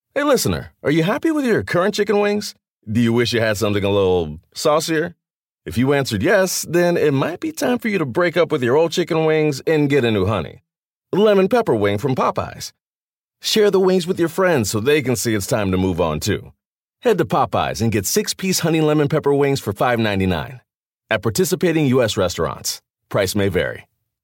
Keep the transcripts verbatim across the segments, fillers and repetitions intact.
Hey, listener, are you happy with your current chicken wings? Do you wish you had something a little saucier? If you answered yes, then it might be time for you to break up with your old chicken wings and get a new honey. Lemon pepper wing from Popeyes. Share the wings with your friends so they can see it's time to move on, too. Head to Popeyes and get six-piece honey lemon pepper wings for five ninety-nine. At participating U S restaurants. Price may vary.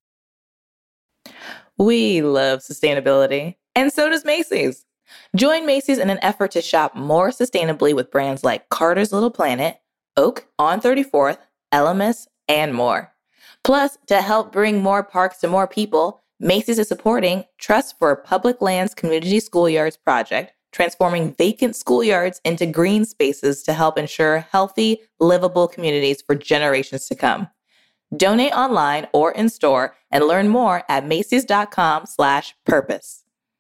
We love sustainability, and so does Macy's. Join Macy's in an effort to shop more sustainably with brands like Carter's Little Planet, Oak, On thirty-fourth, Elemis, and more. Plus, to help bring more parks to more people, Macy's is supporting Trust for Public Lands Community Schoolyards project, transforming vacant schoolyards into green spaces to help ensure healthy, livable communities for generations to come. Donate online or in store and learn more at Macy's.com slash purpose.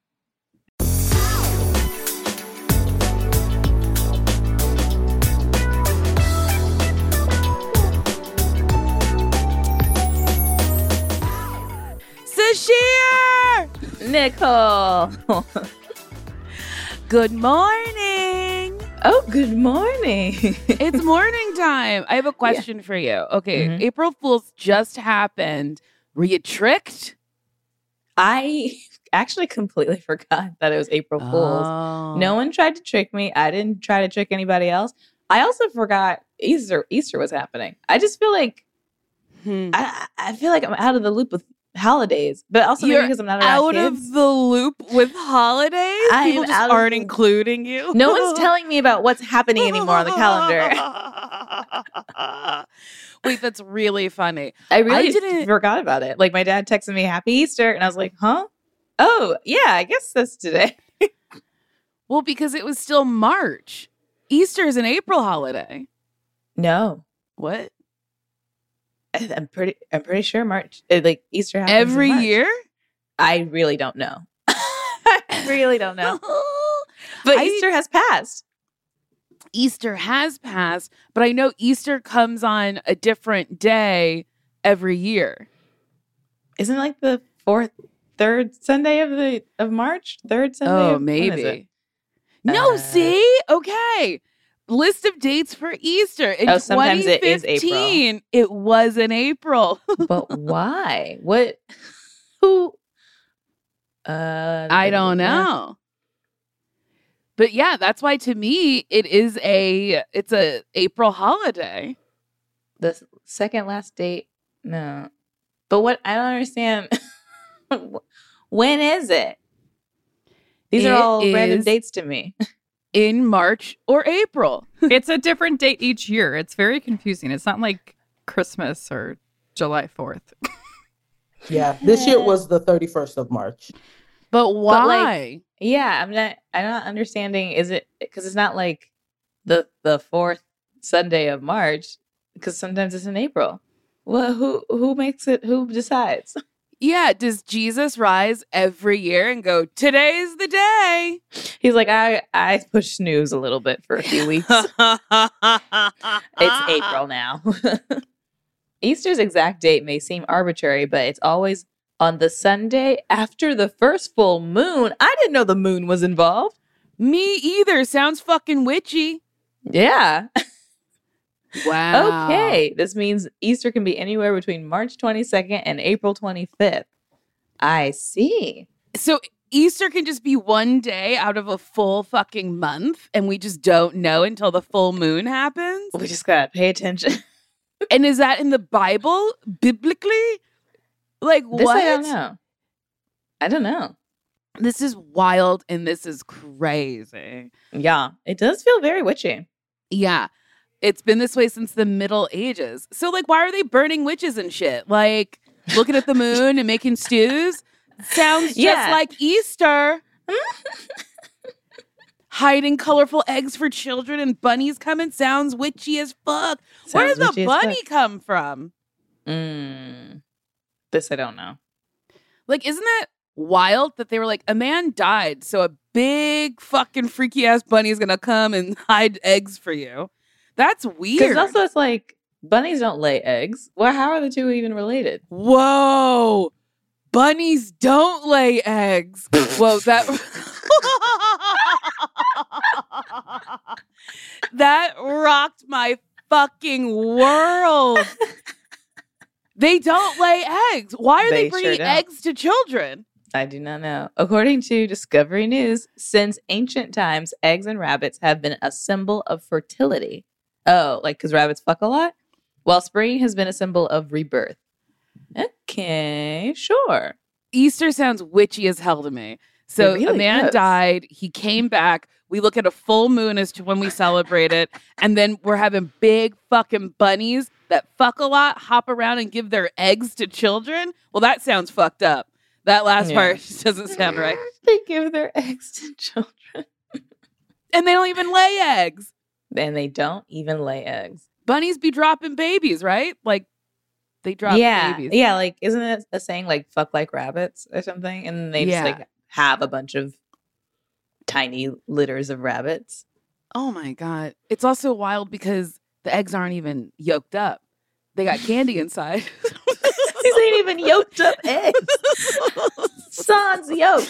Sashir! Nicole! Good morning. Oh, good morning. It's morning time. I have a question yeah. for you. Okay, mm-hmm. April Fool's just happened. Were you tricked? I actually completely forgot that it was April Fool's. Oh. No one tried to trick me. I didn't try to trick anybody else. I also forgot Easter. Easter was happening. I just feel like hmm. I, I feel like I'm out of the loop with holidays, but also maybe because I'm not around out kids. of the loop with holidays. I People just aren't the... including you. No one's telling me about what's happening anymore on the calendar. Wait, that's really funny. I really I didn't forgot about it. Like my dad texted me Happy Easter, and I was like, "Huh? Oh, yeah, I guess that's today." Well, because it was still March. Easter is an April holiday. No, what? I'm pretty. I'm pretty sure March, like Easter happens every in March. year. I really don't know. I really don't know. But I, Easter has passed. Easter has passed, but I know Easter comes on a different day every year. Isn't it like the fourth, third Sunday of the of March? Third Sunday. Oh, of, maybe. No, uh, see, okay. List of dates for Easter. In oh, sometimes it is April. It was in April. But why? What? Who? Uh, I don't know. But yeah, that's why to me it is a it's a April holiday. The second last date? No. But what I don't understand. When is it? These it are all random dates to me. In March or April. It's a different date each year. It's very confusing. It's not like Christmas or July fourth. Yeah, this year was the thirty-first of March. But why? But like, yeah, I'm not I'm not understanding. Is it because it's not like the the fourth Sunday of March, because sometimes it's in April. Well, who who makes it? Who decides? Yeah, does Jesus rise every year and go, today's the day? He's like, I, I push snooze a little bit for a few weeks. It's April now. Easter's exact date may seem arbitrary, but it's always on the Sunday after the first full moon. I didn't know the moon was involved. Me either. Sounds fucking witchy. Yeah. Wow. Okay. This means Easter can be anywhere between March twenty-second and April twenty-fifth. I see. So Easter can just be one day out of a full fucking month, and we just don't know until the full moon happens? We just gotta pay attention. And is that in the Bible, biblically? Like, this what? I don't know. I don't know. This is wild, and this is crazy. Yeah. It does feel very witchy. Yeah. It's been this way since the Middle Ages. So, like, why are they burning witches and shit? Like, looking at the moon and making stews? Sounds just Yeah. like Easter. Hiding colorful eggs for children and bunnies coming sounds witchy as fuck. Sounds Where did the witchy as bunny fuck. come from? Mm. This I don't know. Like, isn't that wild that they were like, a man died, so a big fucking freaky ass bunny is gonna come and hide eggs for you? That's weird. Because also it's like, bunnies don't lay eggs. Well, how are the two even related? Whoa. Bunnies don't lay eggs. Whoa, that... That rocked my fucking world. They don't lay eggs. Why are they, They bringing sure don't. eggs to children? I do not know. According to Discovery News, since ancient times, eggs and rabbits have been a symbol of fertility. Oh, like because rabbits fuck a lot? While spring has been a symbol of rebirth. Okay, sure. Easter sounds witchy as hell to me. So It really a man does. died. He came back. We look at a full moon as to when we celebrate it. And then we're having big fucking bunnies that fuck a lot, hop around and give their eggs to children. Well, that sounds fucked up. That last Yeah. part just doesn't sound right. They give their eggs to children. And they don't even lay eggs. And they don't even lay eggs. Bunnies be dropping babies, right? Like they drop yeah. babies. Yeah, like isn't it a saying like fuck like rabbits or something? And they Yeah. just like have a bunch of tiny litters of rabbits. Oh my God. It's also wild because the eggs aren't even yolked up. They got candy inside. These ain't even yolked up eggs. Sans yolk.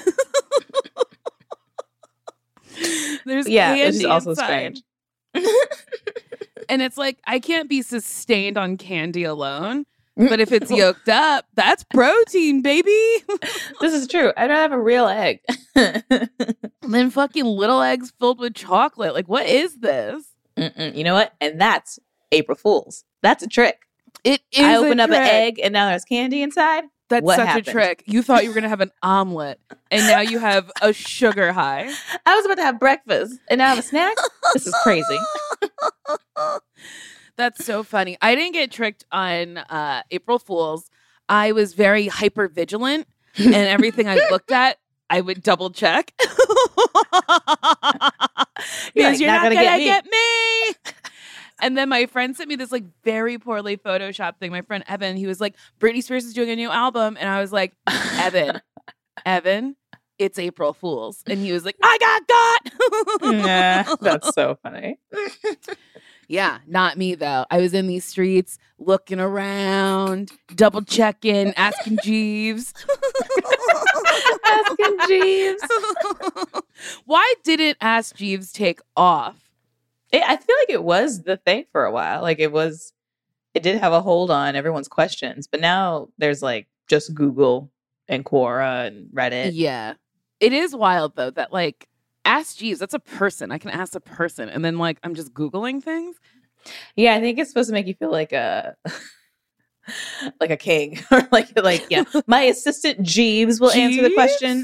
There's Yeah, candy which is also inside. strange. And it's like, I can't be sustained on candy alone. But if it's yolked up, that's protein, baby. This is true. I'd rather have a real egg. And then fucking little eggs filled with chocolate. Like, what is this? Mm-mm. You know what? And that's April Fool's. That's a trick. It is I a opened up an trick. egg and now there's candy inside. That's What such happened? a trick. You thought you were going to have an omelet, and now you have a sugar high. I was about to have breakfast and now I have a snack. This is crazy. That's so funny. I didn't get tricked on uh, April Fool's. I was very hyper vigilant, and everything I looked at, I would double check. Because like, you're "Not not gonna gonna, get me." get me. And then my friend sent me this like very poorly photoshopped thing. My friend Evan, he was like, Britney Spears is doing a new album. And I was like, Evan, Evan, it's April Fool's. And he was like, I got got. Nah, that's so funny. Yeah, not me though. I was in these streets looking around, double checking, asking Jeeves. Asking Jeeves. Why didn't Ask Jeeves take off? It, I feel like it was the thing for a while. Like it was, it did have a hold on everyone's questions. But now there's like just Google and Quora and Reddit. Yeah. It is wild though that like Ask Jeeves, that's a person. I can ask a person. And then like I'm just Googling things. Yeah, I think it's supposed to make you feel like a like a king. Or like like yeah. My assistant Jeeves will answer the Jeeves? question.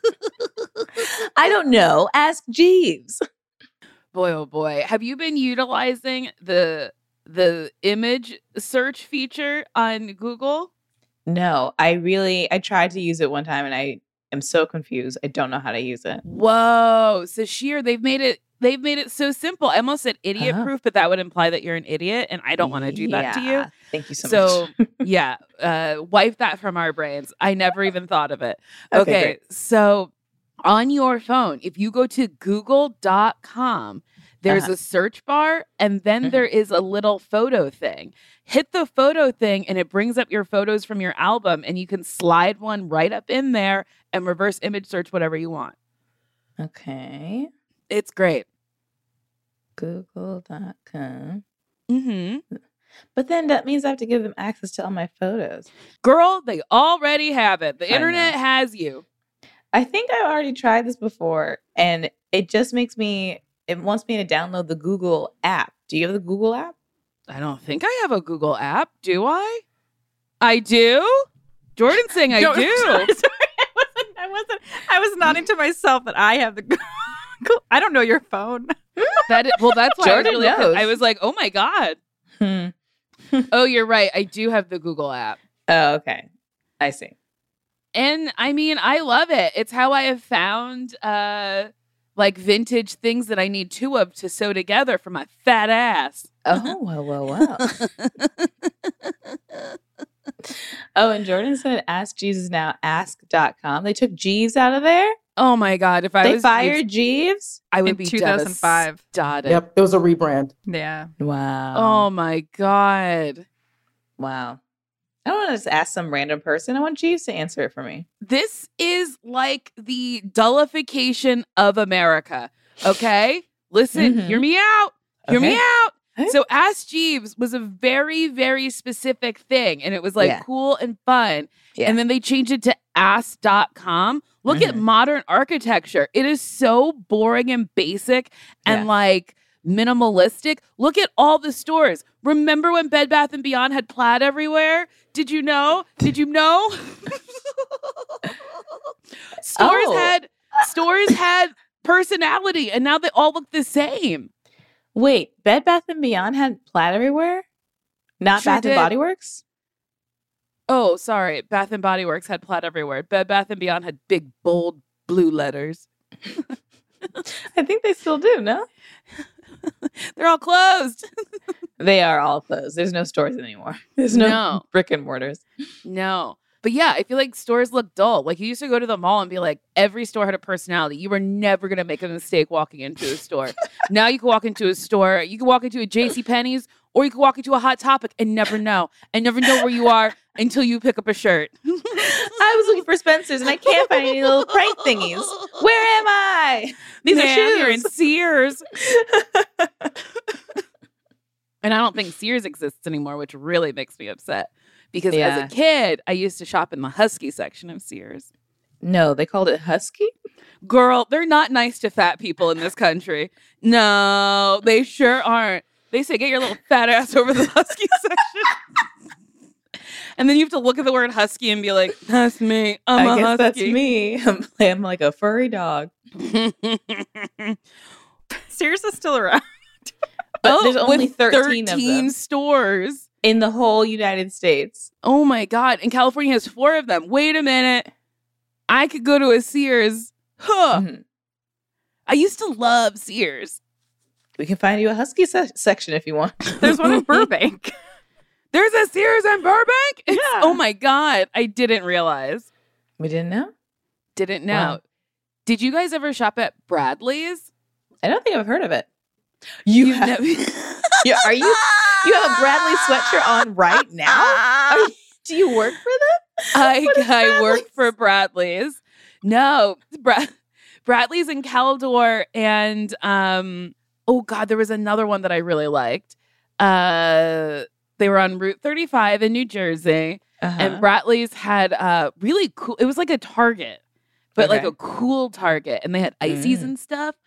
I don't know. Ask Jeeves. Boy, oh boy. Have you been utilizing the the image search feature on Google? No, I really I tried to use it one time and I am so confused. I don't know how to use it. Whoa. So Sheer, they've made it they've made it so simple. I almost said idiot Oh. proof, but that would imply that you're an idiot, and I don't want to do that to you. Yeah. Thank you so, So much. yeah, uh, wipe that from our brains. I never even thought of it. Okay, Okay, great. so on your phone, if you go to google dot com, there's Uh-huh. a search bar, and then Mhm. there is a little photo thing. Hit the photo thing, and it brings up your photos from your album, and you can slide one right up in there and reverse image search whatever you want. Okay. It's great. Google dot com. Mm-hmm. But then that means I have to give them access to all my photos. Girl, they already have it. The I internet know. has you. I think I've already tried this before and it just makes me, it wants me to download the Google app. Do you have the Google app? I don't think I have a Google app. Do I? I do? Jordan's saying I Don't- do. Sorry, sorry. I wasn't. I wasn't. I was nodding to myself that I have the. Google. I don't know your phone. That is, well, that's why I was Jordan really knows. I was like, oh my God. Hmm. Oh, you're right. I do have the Google app. Oh, okay. I see. And I mean, I love it. It's how I have found uh like vintage things that I need two of to sew together for my fat ass. Oh, well, well, well. Oh, and Jordan said ask Jeeves is now ask dot com. They took Jeeves out of there? Oh my God. If I They was fired Jeeves? I would In be two thousand five. devastated. Yep, it was a rebrand. Yeah. Wow. Oh my God. Wow. I don't want to just ask some random person. I want Jeeves to answer it for me. This is like the dullification of America. Okay? Listen, Mhm. hear me out. Hear me Okay. out. Okay. So Ask Jeeves was a very, very specific thing. And it was like Yeah. cool and fun. Yeah. And then they changed it to ask dot com. Look at Mhm. modern architecture. It is so boring and basic and Yeah. like minimalistic. Look at all the stores. Remember when Bed Bath and Beyond had plaid everywhere? Did you know? Did you know? stores Oh. had stores had personality and now they all look the same. Wait, Bed Bath and Beyond had plaid everywhere? Not Sure Bath did. and Body Works? Oh, sorry. Bath and Body Works had plaid everywhere. Bed Bath and Beyond had big, bold blue letters. I think they still do, no? They're all closed. They are all closed. There's no stores anymore. There's no, No. brick and mortars. No. But yeah, I feel like stores look dull. Like you used to go to the mall and be like, every store had a personality. You were never going to make a mistake walking into a store. Now you can walk into a store, you can walk into a JCPenney's, or you can walk into a Hot Topic and never know. And never know where you are until you pick up a shirt. I was looking for Spencer's and I can't find any little prank thingies. Where am I? These Man, are you're in shoes. Sears. And I don't think Sears exists anymore, which really makes me upset. Because as Yeah. a kid, I used to shop in the Husky section of Sears. No, they called it Husky? Girl, they're not nice to fat people in this country. No, they sure aren't. They say, get your little fat ass over the Husky section. And then you have to look at the word Husky and be like, that's me. I'm I a guess Husky. that's me. I'm, I'm like a furry dog. Sears is still around. But Oh, there's only with thirteen, of them stores. in the whole United States. Oh my God. And California has four of them. Wait a minute. I could go to a Sears. Huh. Mhm. I used to love Sears. We can find you a Husky se- section if you want. There's one in Burbank. There's a Sears in Burbank? It's- Yeah. Oh my God. I didn't realize. We didn't know? Didn't know. Wow. Did you guys ever shop at Bradley's? I don't think I've heard of it. You You've have, never- yeah, are you you have a Bradley sweatshirt on right now? Are you- do you work for them? I, What is I work Bradley's? for Bradley's. No, Bra- Bradley's in Caldor, and um, oh God, there was another one that I really liked. Uh, they were on Route thirty-five in New Jersey, Uh-huh. and Bradley's had uh really cool. It was like a Target, but like Okay. a cool Target, and they had ices Mm. and stuff.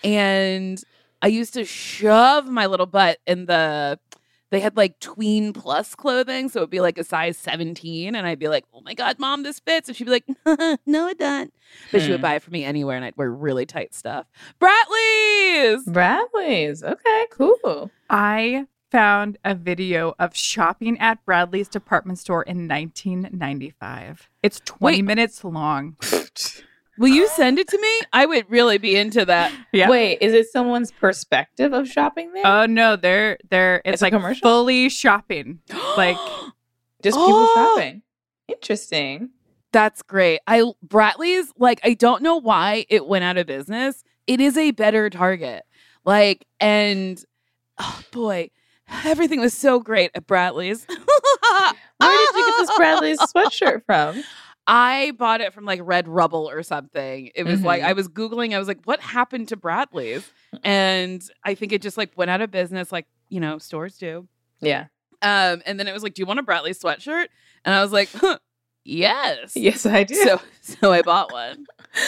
And I used to shove my little butt in the. They had like tween plus clothing, so it'd be like a size seventeen, and I'd be like, "Oh my God, Mom, this fits," and she'd be like, "No, it doesn't." But she would Hmm. buy it for me anywhere, and I'd wear really tight stuff. Bradley's. Bradley's. Okay, cool. I found a video of shopping at Bradley's department store in nineteen ninety-five. It's twenty Wait. minutes long. Will you send it to me? I would really be into that. Yeah. Wait, is it someone's perspective of shopping there? Oh no, they're they're it's, It's a like commercial? fully shopping. Like Just people Oh! shopping. Interesting. That's great. I Bradley's, like, I don't know why it went out of business. It is a better Target. Like, and oh boy, everything was so great at Bradley's. Where did you get this Bradley's sweatshirt from? I bought it from like Red Rubble or something. It was like Mhm. I was Googling, I was like, what happened to Bradley's? And I think it just like went out of business, like, you know, stores do. Yeah. Um, and then it was like, do you want a Bradley sweatshirt? And I was like, huh, yes. Yes, I do. So so I bought one.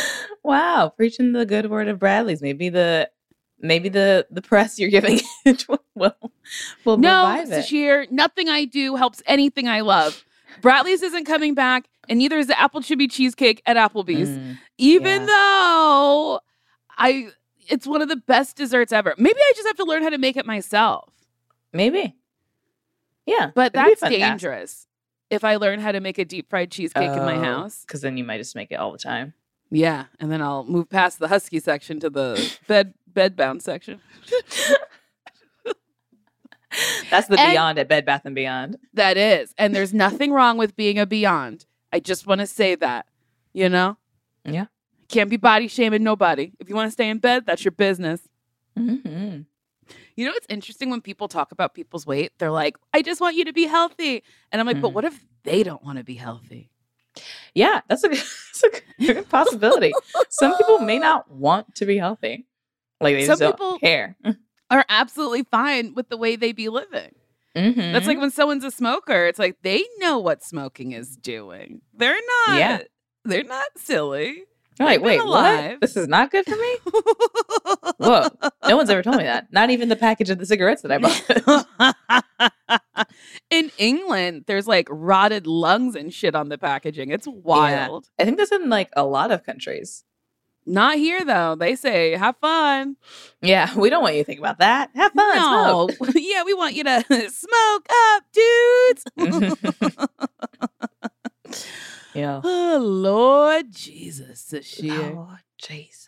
Wow, preaching the good word of Bradley's. Maybe the maybe the the press you're giving it will will No, revive it. Sashir, nothing I do helps anything I love. Bradley's isn't coming back, and neither is the apple chibby cheesecake at Applebee's. Mm, Even yeah. though I, it's one of the best desserts ever. Maybe I just have to learn how to make it myself. maybe. Yeah, But that's dangerous. If I learn how to make a deep fried cheesecake in my house, because then you might just make it all the time. yeah, and then I'll move past the husky section to the bed bed bound section. That's the And- Beyond at Bed Bath and Beyond. That is, and there's nothing wrong with being a Beyond. I just want to say that, you know. Yeah. Can't be body shaming nobody. If you want to stay in bed, that's your business. Mm-hmm. You know, it's interesting when people talk about people's weight. They're like, I just want you to be healthy. And I'm like, but Mhm. what if they don't want to be healthy? Yeah, that's a, that's a good possibility. Some people may not want to be healthy. Like they Some just people- don't care. Are absolutely fine with the way they be living. Mm-hmm. That's like when someone's a smoker, it's like they know what smoking is doing. They're not. Yeah. They're not silly. You're like, They've been wait, alive. what? This is not good for me? Whoa. No one's ever told me that. Not even the package of the cigarettes that I bought. In England, there's like rotted lungs and shit on the packaging. It's wild. I think that's in like a lot of countries. Not here though. They say, have fun. Yeah, we don't want you to think about that. Have fun. No. Smoke. Yeah, we want you to smoke up, dudes. Yeah. Oh, Lord Jesus. This year. Lord Jesus.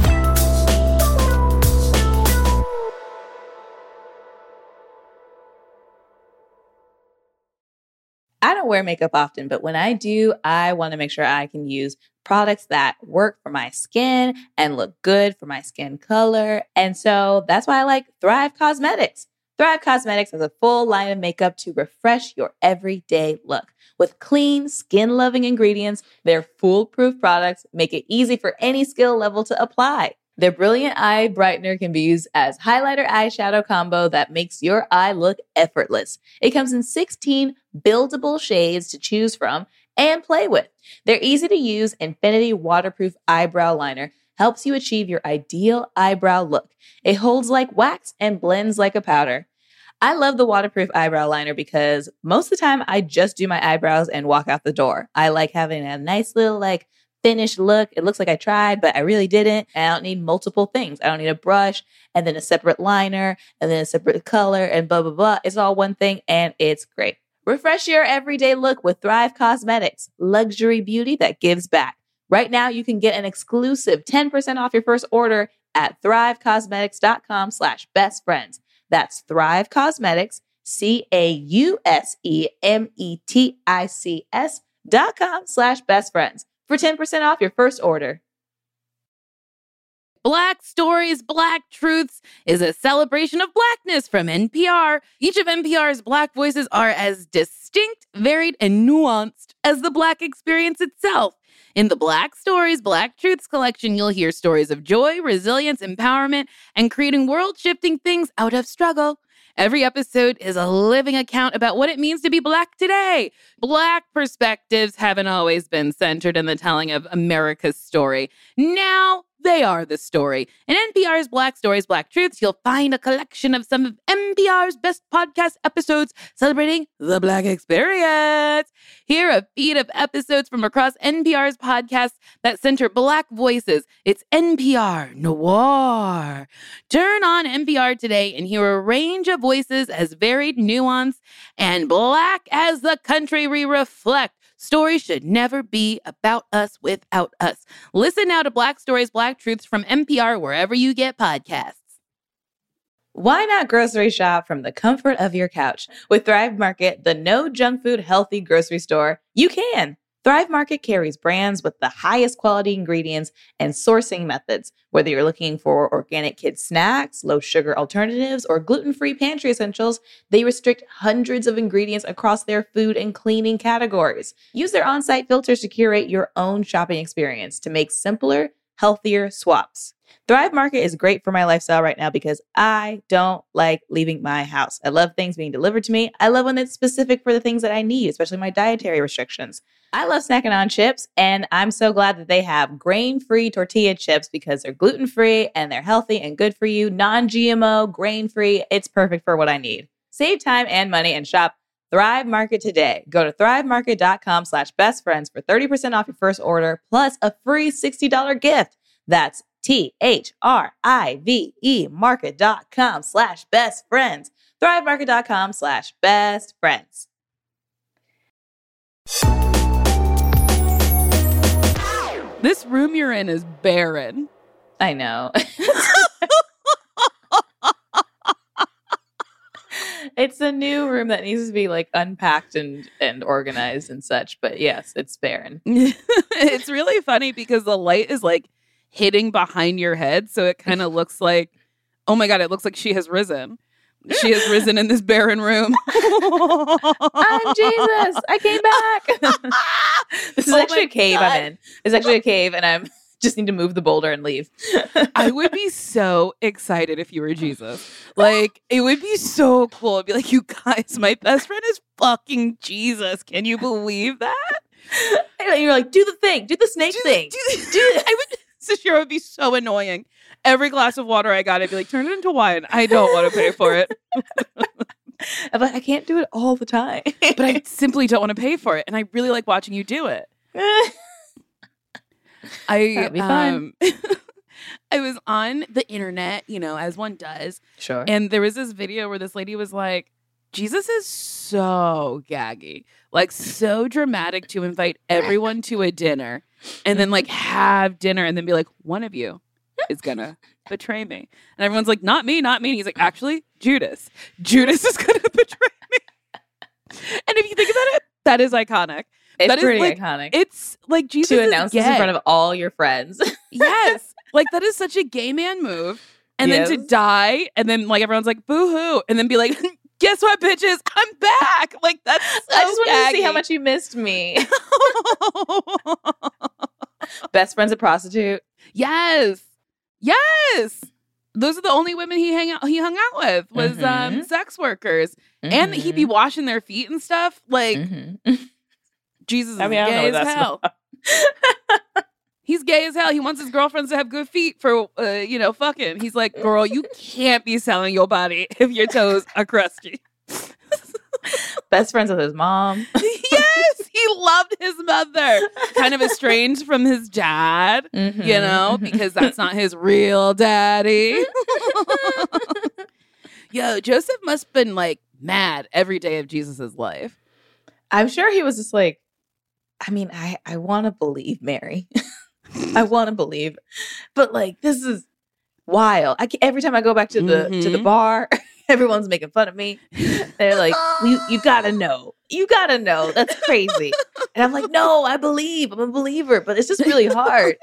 I don't wear makeup often, but when I do, I want to make sure I can use products that work for my skin and look good for my skin color. And so that's why I like Thrive Causemetics. Thrive Causemetics has a full line of makeup to refresh your everyday look. With clean, skin-loving ingredients, their foolproof products make it easy for any skill level to apply. Their Brilliant Eye Brightener can be used as highlighter eyeshadow combo that makes your eye look effortless. It comes in sixteen buildable shades to choose from and play with. Their easy-to-use Infinity Waterproof Eyebrow Liner helps you achieve your ideal eyebrow look. It holds like wax and blends like a powder. I love the waterproof eyebrow liner because most of the time I just do my eyebrows and walk out the door. I like having a nice little like finished look. It looks like I tried, but I really didn't. And I don't need multiple things. I don't need a brush and then a separate liner and then a separate color and blah, blah, blah. It's all one thing and it's great. Refresh your everyday look with Thrive Causemetics, luxury beauty that gives back. Right now, you can get an exclusive ten percent off your first order at thrivecausemetics.com slash best friends. That's Thrive Causemetics, C A U S E M E T I C S dot com slash best friends for ten percent off your first order. Black Stories, Black Truths is a celebration of Blackness from N P R. Each of N P R's Black voices are as distinct, varied, and nuanced as the Black experience itself. In the Black Stories, Black Truths collection, you'll hear stories of joy, resilience, empowerment, and creating world-shifting things out of struggle. Every episode is a living account about what it means to be Black today. Black perspectives haven't always been centered in the telling of America's story. Now they are the story. In N P R's Black Stories, Black Truths, you'll find a collection of some of N P R's best podcast episodes celebrating the Black experience. Hear a feed of episodes from across N P R's podcasts that center Black voices. It's N P R Noir. Turn on N P R today and hear a range of voices as varied, nuanced, and Black as the country we reflect. Stories should never be about us without us. Listen now to Black Stories, Black Truths from N P R wherever you get podcasts. Why not grocery shop from the comfort of your couch? With Thrive Market, the no junk food healthy grocery store, you can. Thrive Market carries brands with the highest quality ingredients and sourcing methods. Whether you're looking for organic kids snacks, low sugar alternatives, or gluten-free pantry essentials, they restrict hundreds of ingredients across their food and cleaning categories. Use their on-site filters to curate your own shopping experience to make simpler, healthier swaps. Thrive Market is great for my lifestyle right now because I don't like leaving my house. I love things being delivered to me. I love when it's specific for the things that I need, especially my dietary restrictions. I love snacking on chips, and I'm so glad that they have grain-free tortilla chips because they're gluten-free and they're healthy and good for you, non-G M O, grain-free. It's perfect for what I need. Save time and money and shop Thrive Market today. Go to thrivemarket.com slash best friends for thirty percent off your first order plus a free sixty dollars gift. That's T H R I V E market.com slash best friends. Thrivemarket.com slash best friends. This room you're in is barren. I know. It's a new room that needs to be like unpacked and, and organized and such. But yes, it's barren. It's really funny because the light is like hitting behind your head. So it kind of looks like, oh my God, it looks like she has risen. She has risen in this barren room. I'm Jesus. I came back. This is Oh actually my a cave God. I'm in. It's actually a cave and I'm Just need to move the boulder and leave. I would be so excited if you were Jesus. Like, it would be so cool. It'd be like, you guys, my best friend is fucking Jesus. Can you believe that? And you're like, do the thing. Do the snake Do, thing. do, do, I would, Sashira would be so annoying. Every glass of water I got, I'd be like, turn it into wine. I don't want to pay for it. I'm like, I can't do it all the time. But I simply don't want to pay for it. And I really like watching you do it. I That'd be fun. um, I was on the internet, you know, as one does. Sure. And there was this video where this lady was like, Jesus is so gaggy, like so dramatic to invite everyone to a dinner and then like have dinner and then be like, one of you is gonna betray me. And everyone's like, not me, not me. And he's like, actually, Judas. Judas is gonna betray me. And if you think about it, that is iconic. It's that is, pretty like, iconic. It's like Jesus to is announce this gay. in front of all your friends. Yes. Like that is such a gay man move. And Yes. then to die and then like everyone's like, boo-hoo. And then be like, guess what, bitches? I'm back. Like that's so I just wanted to see how gaggy. much you missed me. Best friend's a prostitute. Yes. Yes. Those are the only women he hang out he hung out with was um Mhm. sex workers. And he'd be washing their feet and stuff. Like Mhm. Jesus is I mean, I don't know gay what as that's hell. He's gay as hell. He wants his girlfriends to have good feet for, uh, you know, fucking. He's like, girl, you can't be selling your body if your toes are crusty. Best friends with his mom. Yes, he loved his mother. Kind of estranged from his dad, Mhm. you know, because that's not his real daddy. Yo, Joseph must have been like mad every day of Jesus's life. I'm sure he was just like, I mean, I, I want to believe Mary. I want to believe. But like, this is wild. I can, every time I go back to the to the Mhm. bar, everyone's making fun of me. They're like, you, you gotta know. You gotta know. That's crazy. And I'm like, no, I believe. I'm a believer. But it's just really hard.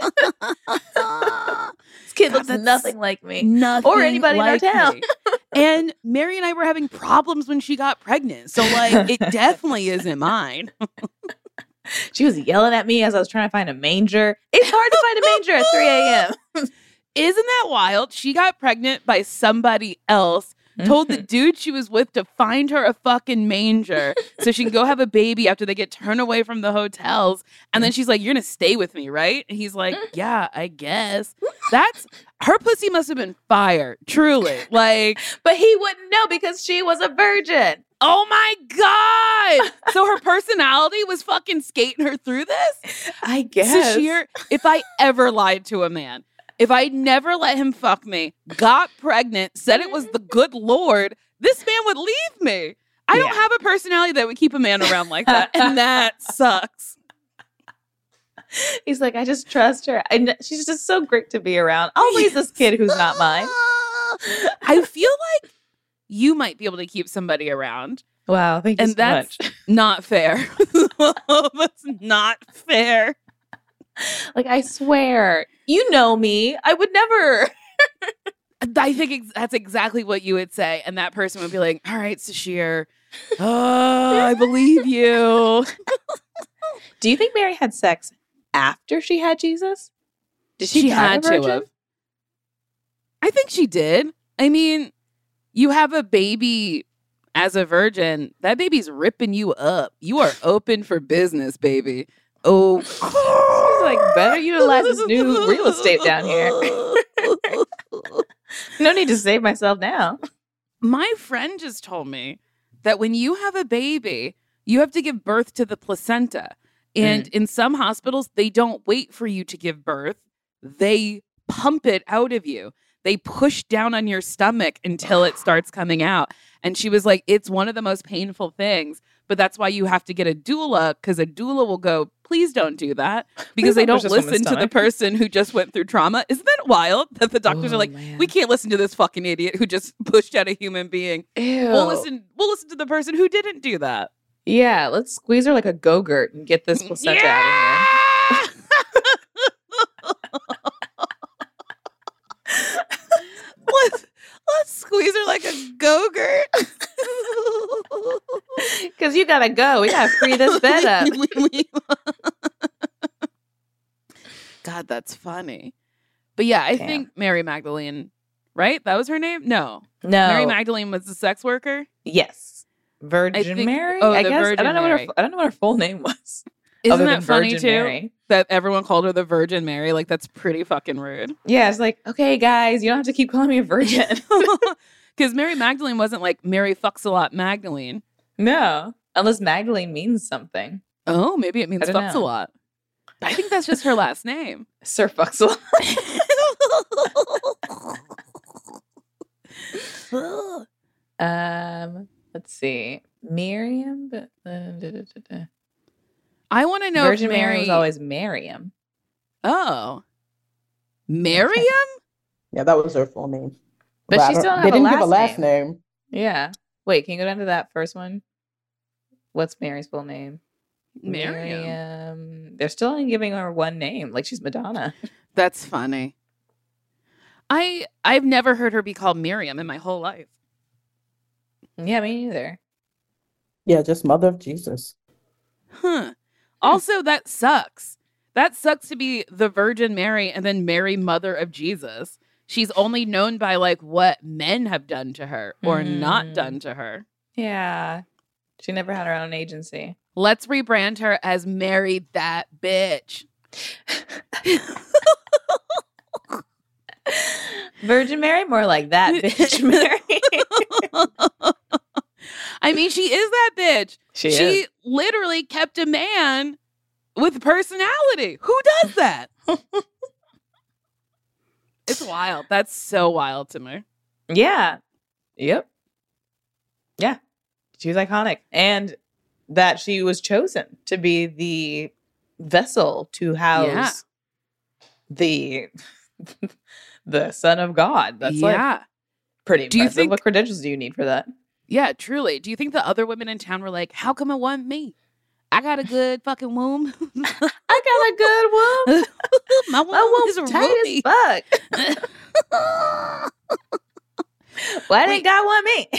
This kid God, looks that's nothing like me. Nothing Or anybody in our like town. me. And Mary and I were having problems when she got pregnant. So, like, it definitely isn't mine. She was yelling at me as I was trying to find a manger. It's hard to find a manger at three a.m. Isn't that wild? She got pregnant by somebody else, told the dude she was with to find her a fucking manger so she can go have a baby after they get turned away from the hotels. And then she's like, you're going to stay with me, right? And he's like, yeah, I guess. That's, her pussy must have been fire, truly. Like, But he wouldn't know because she was a virgin. oh my God. So her personality was fucking skating her through this? I guess. Sashir, if I ever lied to a man, if I never let him fuck me, got pregnant, said it was the good Lord, this man would leave me. I don't Yeah. have a personality that would keep a man around like that. And that sucks. He's like, I just trust her. And she's just so great to be around. I'll raise this kid who's not mine. I feel like you might be able to keep somebody around. Wow, thank you And so that's much. not fair. That's not fair. Like, I swear, you know me. I would never. I think ex- that's exactly what you would say. And that person would be like, all right, Sashir, oh, I believe you. Do you think Mary had sex after she had Jesus? Did she, She die had a to virgin? have. I think she did. I mean, you have a baby as a virgin. That baby's ripping you up. You are open for business, baby. Oh. She's like, better utilize this new real estate down here. No need to save myself now. My friend just told me that when you have a baby, you have to give birth to the placenta. And in some hospitals, they don't wait for you to give birth. They pump it out of you. They push down on your stomach until it starts coming out. And she was like, it's one of the most painful things. But that's why you have to get a doula, because a doula will go, please don't do that. Because they don't don't push this woman's listen to the stomach. person who just went through trauma. Isn't that wild that the doctors Oh, are like, man. we can't listen to this fucking idiot who just pushed out a human being. Ew. We'll listen. We'll listen to the person who didn't do that. Yeah, let's squeeze her like a Go-Gurt and get this placenta out of here. let's let's squeeze her like a Go-Gurt. Because you gotta go. We gotta free this bed up. God, God, that's funny. But yeah, I Damn. think Mary Magdalene, right? That was her name? No. No. Mary Magdalene was the sex worker? Yes. Virgin I think- Mary? oh, I the guess. Virgin I don't know Mary. what her I don't know what her full name was. Isn't other that than funny Virgin too? Mary. That everyone called her the Virgin Mary? Like, that's pretty fucking rude. Yeah, it's like, okay, guys, you don't have to keep calling me a virgin. Because Mary Magdalene wasn't like Mary fucks a lot Magdalene. No. Unless Magdalene means something. Oh, maybe it means I don't fucks know. a lot. I think that's just her last name. Sir Fuxel. um, let's see. Miriam? But, uh, da, da, da, da. I want to know Virgin if Mary... Mary was always Miriam. Oh. Miriam? Yeah, that was her full name. But I she don't- still don't They have a didn't give a last last name. Yeah. Wait, can you go down to that first one? What's Mary's full name? Miriam. Miriam. They're still only giving her one name, like she's Madonna. That's funny. I I've never heard her be called Miriam in my whole life. Yeah, me neither. Yeah, just Mother of Jesus. Huh. Also, that sucks. That sucks to be the Virgin Mary and then Mary, Mother of Jesus. She's only known by like what men have done to her or not Mm. done to her. Yeah. She never had her own agency. Let's rebrand her as Mary that bitch. Virgin Mary, more like that bitch Mary. I mean, she is that bitch. She, She is. literally kept a man with personality. Who does that? It's wild. That's so wild to me. Yeah. Yep. Yeah. She was iconic. And that she was chosen to be the vessel to house Yeah. the the Son of God. That's like yeah. pretty Do you impressive. think- What credentials do you need for that? Yeah, truly. Do you think the other women in town were like, how come it wasn't me? I got a good fucking womb. I got a good one. My womb, My is womb's tight roomy. as fuck. Why Wait. didn't God want me?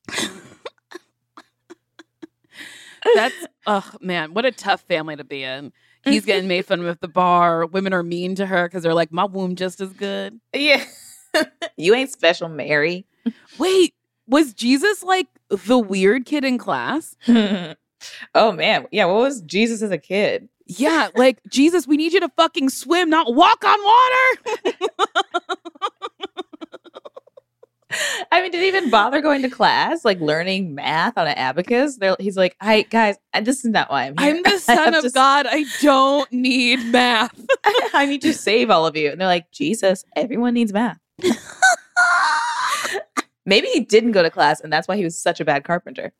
That's, oh man, what a tough family to be in. He's getting made fun of at the bar. Women are mean to her because they're like, my womb just as good. Yeah. You ain't special, Mary. Wait, was Jesus like the weird kid in class? Oh man. Yeah, what was Jesus as a kid? Yeah, like, Jesus, we need you to fucking swim, not walk on water. I mean, did he even bother going to class, like learning math on an abacus? They're, he's like, "Hi guys, I, this is not why I'm here. I'm the I son have of to- God. I don't need math. I need to save all of you." And they're like, "Jesus, everyone needs math." Maybe he didn't go to class, and that's why he was such a bad carpenter.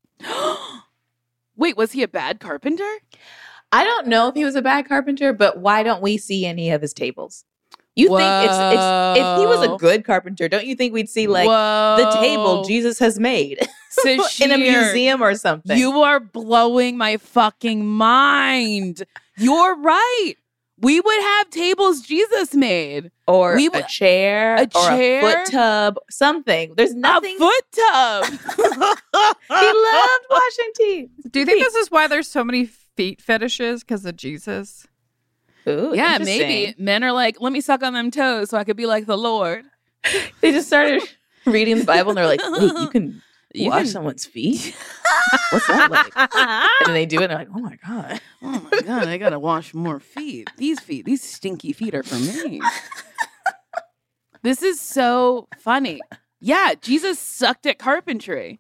Wait, was he a bad carpenter? I don't know if he was a bad carpenter, but why don't we see any of his tables? You think it's it's if he was a Whoa. good carpenter, don't you think we'd see like the table Whoa. Jesus has made in a Sashir, museum or something? You are blowing my fucking mind. You're right. We would have tables Jesus made. or we a would- chair, a or a chair? foot tub, something. There's nothing. A foot tub. He loved washing teeth. Do you think this is why there's so many feet fetishes? Because of Jesus? Ooh, Yeah, interesting. maybe. Men are like, let me suck on them toes so I could be like the Lord. They just started reading the Bible and they're like, "Wait, you can You wash can- someone's feet? What's that like?" And then they do it and they're like, "Oh my god." Oh my God, I gotta wash more feet. These feet, these stinky feet are for me. This is so funny. Yeah, Jesus sucked at carpentry.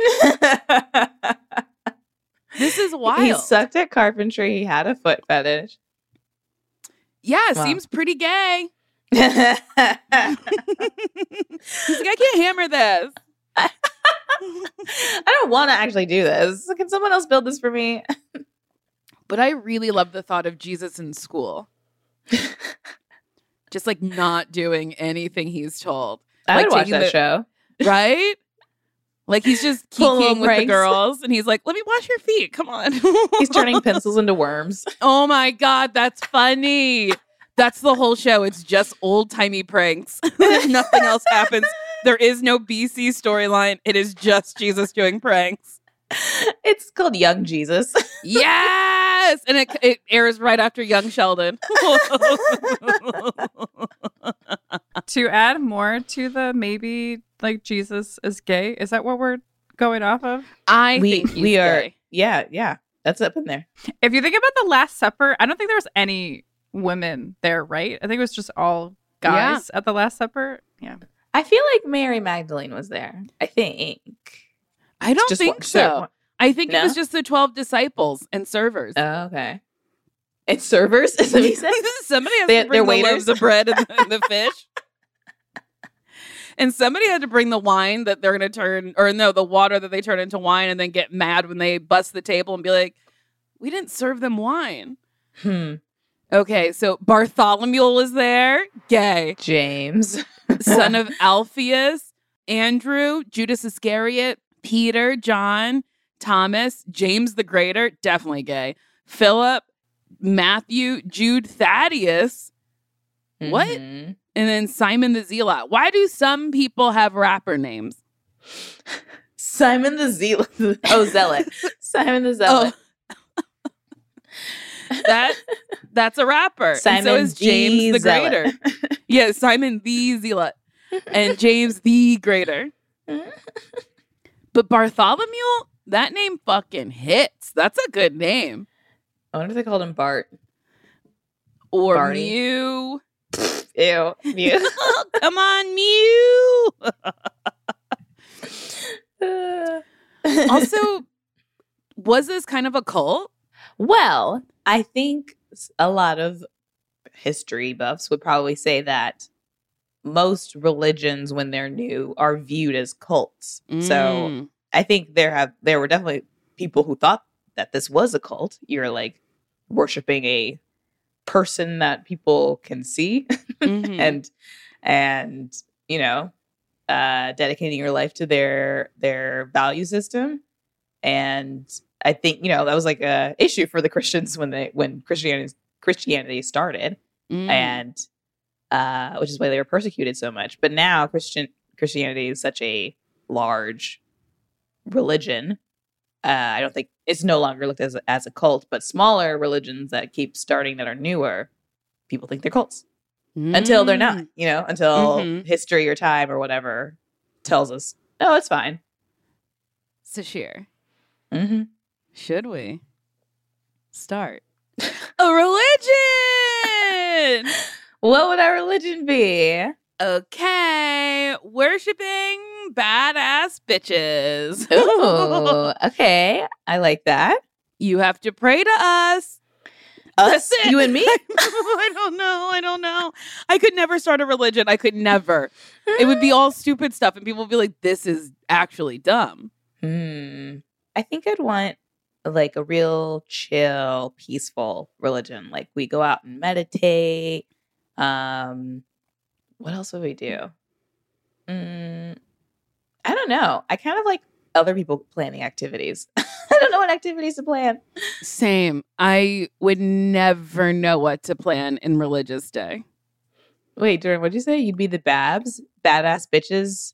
This is wild. He sucked at carpentry. He had a foot fetish. Yeah, Wow. seems pretty gay. I He's like, I can't hammer this. don't want to actually do this. Can someone else build this for me? But I really love the thought of Jesus in school. Just like not doing anything he's told. I Like would watch taking that the- show. Right? Like he's just Pulling kicking little with the pranks. girls and he's like, let me wash your feet. Come on. He's turning pencils into worms. Oh my God, that's funny. That's the whole show. It's just old timey pranks. Nothing else happens. There is no B C storyline. It is just Jesus doing pranks. It's called Young Jesus. Yes. yes, and it it airs right after Young Sheldon. To add more to the maybe like Jesus is gay, is that what we're going off of? I we think he's we are gay. yeah yeah that's up in there. If you think about the Last Supper, I don't think there was any women there, right? I think it was just all guys at the Last Supper. Yeah. I feel like Mary Magdalene was there. I think. I don't Just think one- so. one- I think No? it was just the twelve disciples and servers. Oh, okay. And servers, is that what you said? Somebody has They- to bring they're the waiters? loaves of bread and the, and the fish. And somebody had to bring the wine that they're going to turn, or no, the water that they turn into wine and then get mad when they bust the table and be like, we didn't serve them wine. Hmm. Okay, so Bartholomew is there. Gay. James. Son of Alphaeus. Andrew. Judas Iscariot. Peter. John. Thomas. James the Greater. Definitely gay. Philip. Matthew. Jude. Thaddeus. What? Mhm. And then Simon the Zealot. Why do some people have rapper names? Simon the Zealot. Oh, Zealot. Simon the Zealot. That that's a rapper. Simon and so is the James the Zealot. Greater. Yeah, Simon the Zealot. And James the Greater. But Bartholomew, that name fucking hits. That's a good name. I wonder if they called him Bart. Or Barney. Mew. Ew. Mew. Come on, Mew. Also, was this kind of a cult? Well, I think a lot of history buffs would probably say that most religions, when they're new, are viewed as cults. So Mm. I think there have there were definitely people who thought that this was a cult. You're like worshiping a person that people can see, Mhm. and and you know, uh, dedicating your life to their their value system. And I think, you know, that was like a issue for the Christians when they when Christianity Christianity started, Mm. and uh, which is why they were persecuted so much. But now Christian Christianity is such a large religion. Uh, I don't think it's no longer looked as a, as a cult, but smaller religions that keep starting that are newer, people think they're cults until they're not. Mm. You know, until Mhm. history or time or whatever tells us, oh, it's fine. Sashir, Mm-hmm. should we start a religion? What would our religion be? Okay, worshiping badass bitches. Ooh, okay. I like that. You have to pray to us. Us, That's it. you and me? I don't know. I don't know. I could never start a religion. I could never. It would be all stupid stuff, and people would be like, this is actually dumb. Hmm. I think I'd want like a real chill, peaceful religion. Like we go out and meditate. Um, what else would we do? Mm, I don't know. I kind of like other people planning activities. I don't know what activities to plan. Same. I would never know what to plan in religious day. Wait, Duran, what'd you say? You'd be the Babs? Badass bitches?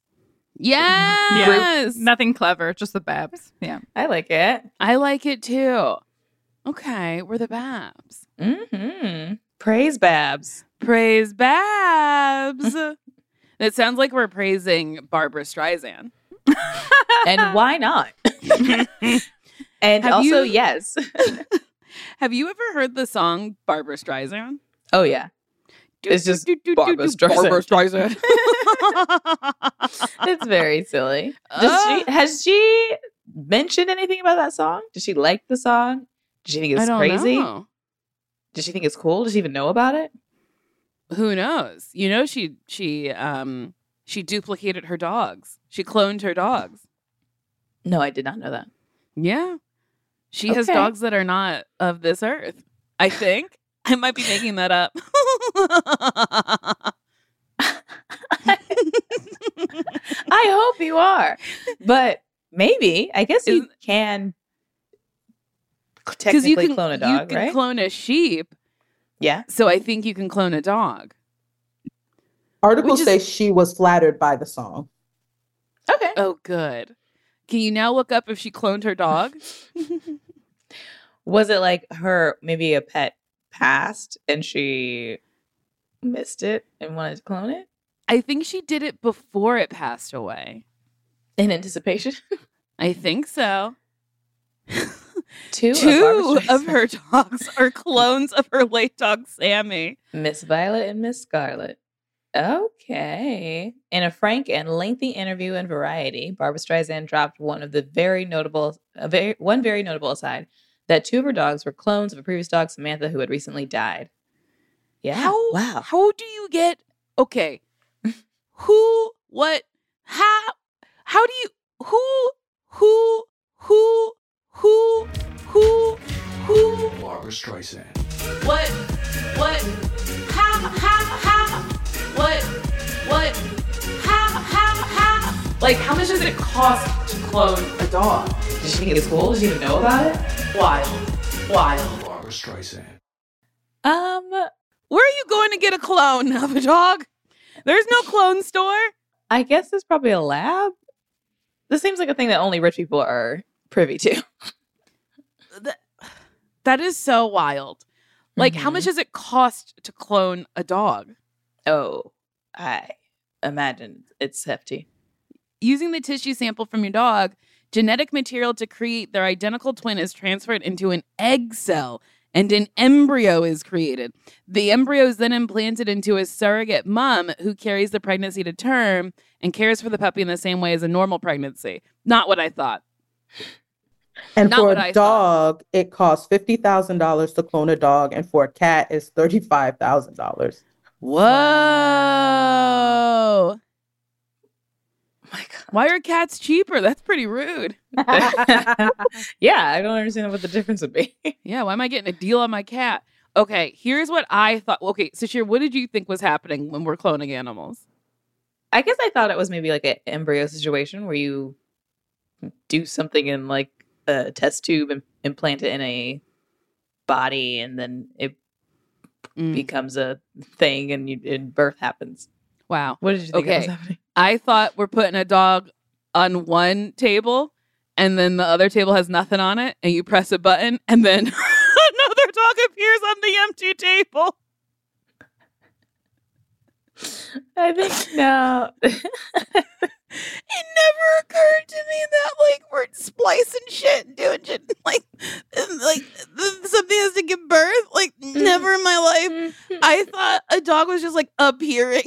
Yes. Nothing clever, just the Babs. Yeah. I like it. I like it too. Okay, we're the Babs. Mm-hmm. Praise Babs. Praise Babs. It sounds like we're praising Barbara Streisand. And why not? And Have also, you- yes. Have you ever heard the song Barbara Streisand? Oh, yeah. It's just Barbra Streisand. Barbra Streisand. It's very silly. Does she, has she mentioned anything about that song? Does she like the song? Does she think I it's don't crazy? know. Does she think it's cool? Does she even know about it? Who knows? You know, she she um she duplicated her dogs. She cloned her dogs. No, I did not know that. Yeah. She has Okay. dogs that are not of this earth. I think. I might be making that up. I hope you are. But maybe. I guess you Is- can Because technically you can clone a you dog, can right? clone a sheep. yeah. So I think you can clone a dog. Articles Which say is- she was flattered by the song. Okay. Oh, good. Can you now look up if she cloned her dog? Was it like her, maybe a pet passed and she missed it and wanted to clone it? I think she did it before it passed away. In anticipation? I think so. Two, Two of, of her dogs are clones of her late dog, Sammy. Miss Violet and Miss Scarlet. Okay. In a frank and lengthy interview in Variety, Barbra Streisand dropped one of the very notable, a very, one very notable aside, that two of her dogs were clones of a previous dog, Samantha, who had recently died. Yeah. How, wow. How do you get, okay, who, what, how, how do you, who, who, who, who, who, who? Barbra Streisand. What, what, how, how, how, what, what, how, how, how? Like, how much does it cost to clone a dog? Did she think it's cool? Did she even know about it? Wild, wild. Barbra Streisand. Um, Where are you going to get a clone of a dog? There's no clone store. I guess there's probably a lab. This seems like a thing that only rich people are privy to. That, that is so wild. Like, Mhm. how much does it cost to clone a dog? Oh, I imagine it's hefty. Using the tissue sample from your dog, genetic material to create their identical twin is transferred into an egg cell and an embryo is created. The embryo is then implanted into a surrogate mom who carries the pregnancy to term and cares for the puppy in the same way as a normal pregnancy. Not what I thought. And Not for what a I dog, it costs fifty thousand dollars to clone a dog, and for a cat, it's thirty-five thousand dollars. Whoa. My God. Why are cats cheaper? That's pretty rude. Yeah, I don't understand what the difference would be. Yeah, why am I getting a deal on my cat? Okay, here's what I thought. Okay, Sashir, what did you think was happening when we're cloning animals? I guess I thought it was maybe like an embryo situation where you do something in like a test tube and implant it in a body, and then it Mm. becomes a thing, and you and birth happens. Wow. What did you think that was Okay. happening? I thought we're putting a dog on one table and then the other table has nothing on it and you press a button and then another dog appears on the empty table. I think no. It never occurred to me that like we're splicing shit and doing shit like like something has to give birth. Like never in my life. I thought a dog was just like appearing.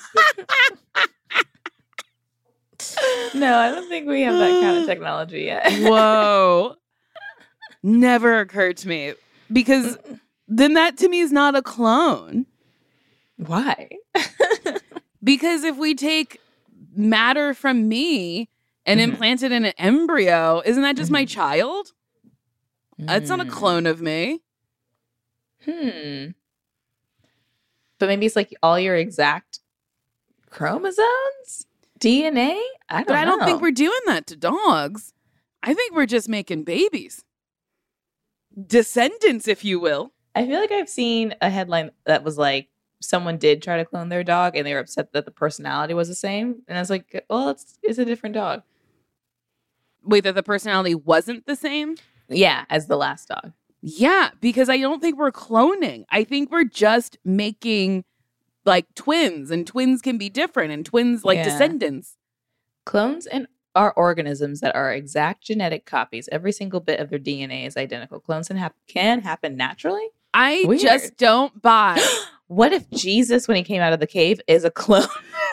No, I don't think we have that kind of technology yet. Whoa. Never occurred to me. Because then that to me is not a clone. Why? Because if we take matter from me and Mhm. implant it in an embryo, isn't that just my child? That's not a Hmm. clone of me. Hmm. But maybe it's like all your exact chromosomes? D N A? I don't But I don't know. think we're doing that to dogs. I think we're just making babies. Descendants, if you will. I feel like I've seen a headline that was like, someone did try to clone their dog and they were upset that the personality was the same. And I was like, well, it's it's a different dog. Wait, that the personality wasn't the same? Yeah, as the last dog. Yeah, because I don't think we're cloning. I think we're just making like twins, and twins can be different, and twins like Yeah. descendants. Clones and are organisms that are exact genetic copies. Every single bit of their D N A is identical. Clones can, hap- can happen naturally. I Weird. just don't buy. What if Jesus, when he came out of the cave, is a clone?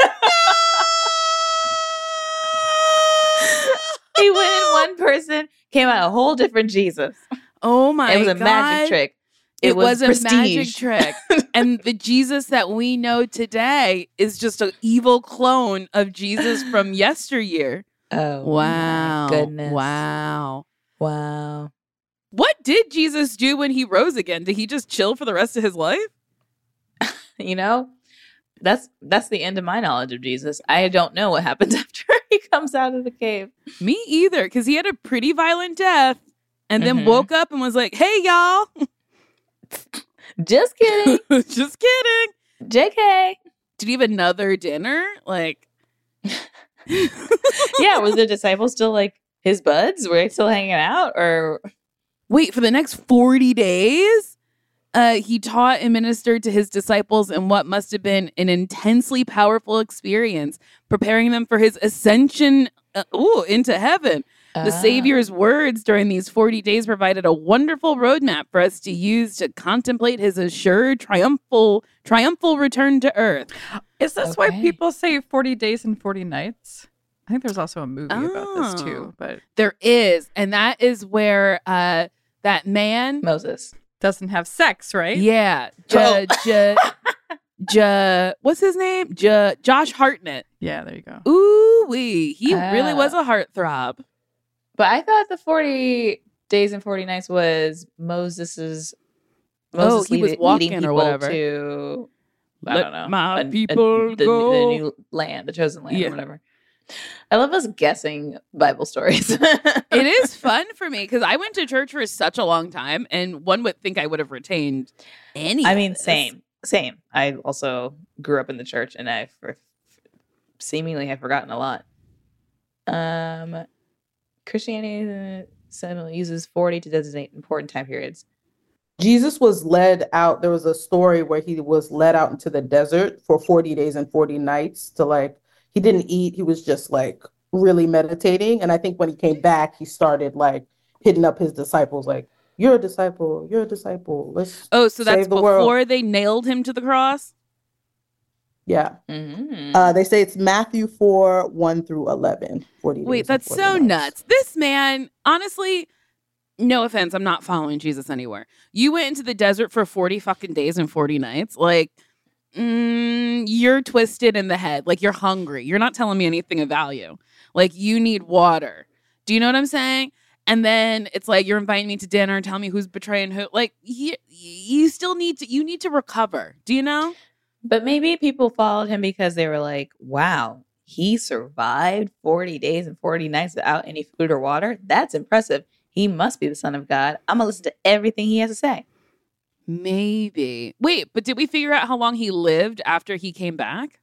He went in one person, came out a whole different Jesus. Oh my god. It was a magic trick. It, was, a prestige. magic trick. And the Jesus that we know today is just an evil clone of Jesus from yesteryear. Oh, Wow. my goodness. Wow. Wow. What did Jesus do when he rose again? Did he just chill for the rest of his life? You know, that's that's the end of my knowledge of Jesus. I don't know what happens after he comes out of the cave. Me either, because he had a pretty violent death and then Mhm. woke up and was like, hey, y'all. Just kidding. Just kidding. J K. Did he have another dinner? Like, Yeah, were the disciples still like his buds? Were they still hanging out? Or Wait, for the next forty days? Uh, he taught and ministered to his disciples in what must have been an intensely powerful experience, preparing them for his ascension uh, ooh, into heaven. The Ah. Savior's words during these forty days provided a wonderful roadmap for us to use to contemplate his assured triumphal triumphal return to earth. Is this why Okay. people say forty days and forty nights? I think there's also a movie about this Oh. too, but There is, and that is where uh, that man, Moses. doesn't have sex, right? yeah, Oh. J, J, J, what's his name? J, Josh Hartnett. Yeah, there you go. Ooh wee, he really Ah. was a heartthrob. But I thought the forty days and forty nights was Moses's. Oh, Moses he was leading- walking leading or people whatever. To I Let don't know my a- a- people the, go. the new land, the chosen land, Yeah. or whatever. I love us guessing Bible stories. It is fun for me because I went to church for such a long time, and one would think I would have retained any. I of mean, this. same, same. I also grew up in the church, and I for, seemingly have forgotten a lot. Um, Christianity uh, uses forty to designate important time periods. Jesus was led out. There was a story where he was led out into the desert for forty days and forty nights to like, he didn't eat. He was just like really meditating. And I think when he came back, he started like hitting up his disciples, like, you're a disciple, you're a disciple. Let's Oh, so that's save the before world. they nailed him to the cross? Yeah. Mm-hmm. Uh, they say it's Matthew four, one through eleven. forty Wait, days and that's forty so nights. nuts. This man, honestly, no offense, I'm not following Jesus anywhere. You went into the desert for forty fucking days and forty nights. Like, mm, you're twisted in the head. Like, you're hungry. You're not telling me anything of value. Like, you need water. Do you know what I'm saying? And then it's like, you're inviting me to dinner and telling me who's betraying who. Like, you, you still need to, you need to recover. Do you know? But maybe people followed him because they were like, wow, he survived forty days and forty nights without any food or water. That's impressive. He must be the Son of God. I'm going to listen to everything he has to say. Maybe. Wait, but did we figure out how long he lived after he came back?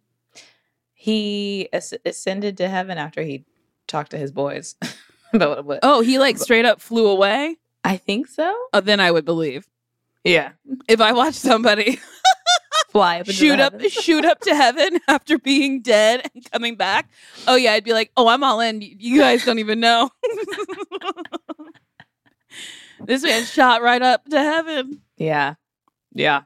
He as- ascended to heaven after he talked to his boys about what, what. Oh, he like straight up flew away? I think so. Oh, then I would believe. Yeah. If I watched somebody Fly up into shoot the up heavens. shoot up to heaven after being dead and coming back, oh yeah, I'd be like, oh, I'm all in. You guys don't even know. This man shot right up to heaven. Yeah. Yeah.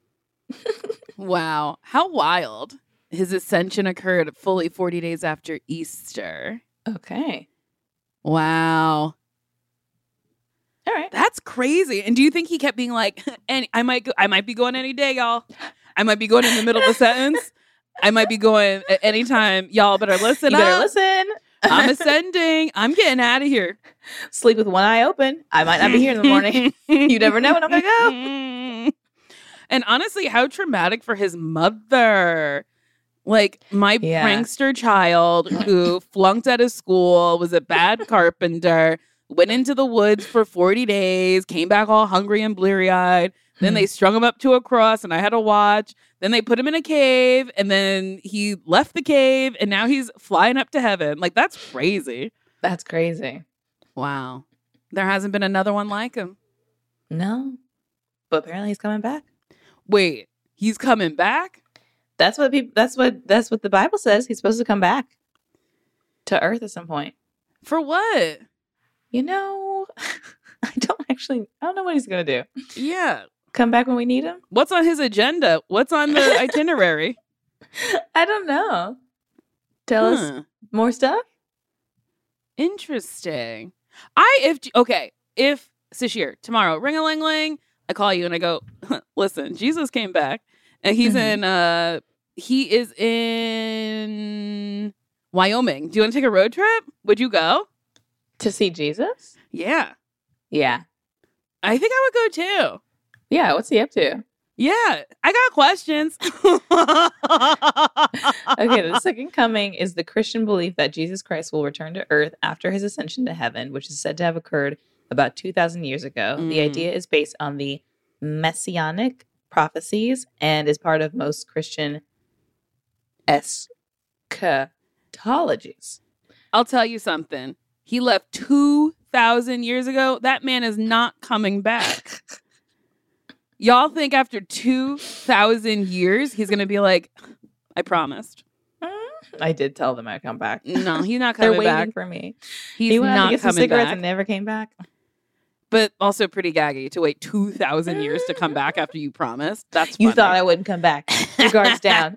Wow. How wild. His ascension occurred fully forty days after Easter. Okay. Wow. All right. That's crazy. And do you think he kept being like, and I might go, I might be going any day, y'all. I might be going in the middle of a sentence. I might be going at any time. Y'all better listen You better up. listen. I'm ascending. I'm getting out of here. Sleep with one eye open. I might not be here in the morning. You never know when I'm going to go. And honestly, how traumatic for his mother. Like, my Yeah. prankster child who flunked out of school, was a bad carpenter, went into the woods for forty days, came back all hungry and bleary-eyed. Then they strung him up to a cross and I had to watch. Then they put him in a cave and then he left the cave and now he's flying up to heaven. Like, that's crazy. That's crazy. Wow. There hasn't been another one like him. No. But apparently he's coming back. Wait, he's coming back? That's what people that's what that's what the Bible says. He's supposed to come back to earth at some point. For what? You know, I don't actually I don't know what he's gonna do. Yeah. Come back when we need him? What's on his agenda? What's on the itinerary? I don't know. Tell us Huh. more stuff? Interesting. I if okay, if Sashir tomorrow ring a ling ling, I call you and I go, listen, Jesus came back and he's Mhm. in uh he is in Wyoming. Do you want to take a road trip? Would you go? To see Jesus? Yeah. Yeah. I think I would go too. Yeah, what's he up to? Yeah. I got questions. Okay, the second coming is the Christian belief that Jesus Christ will return to earth after his ascension to heaven, which is said to have occurred about two thousand years ago. The Mm. idea is based on the messianic prophecies and is part of most Christian eschatologies. I'll tell you something. He left two thousand years ago, that man is not coming back. Y'all think after two thousand years, he's going to be like, I promised. I did tell them I'd come back. No, he's not They're coming waiting back. for me. He's he went out not to get some coming cigarettes back. and never came back. But also pretty gaggy to wait two thousand years to come back after you promised. That's You funny. thought I wouldn't come back. Your guard's down.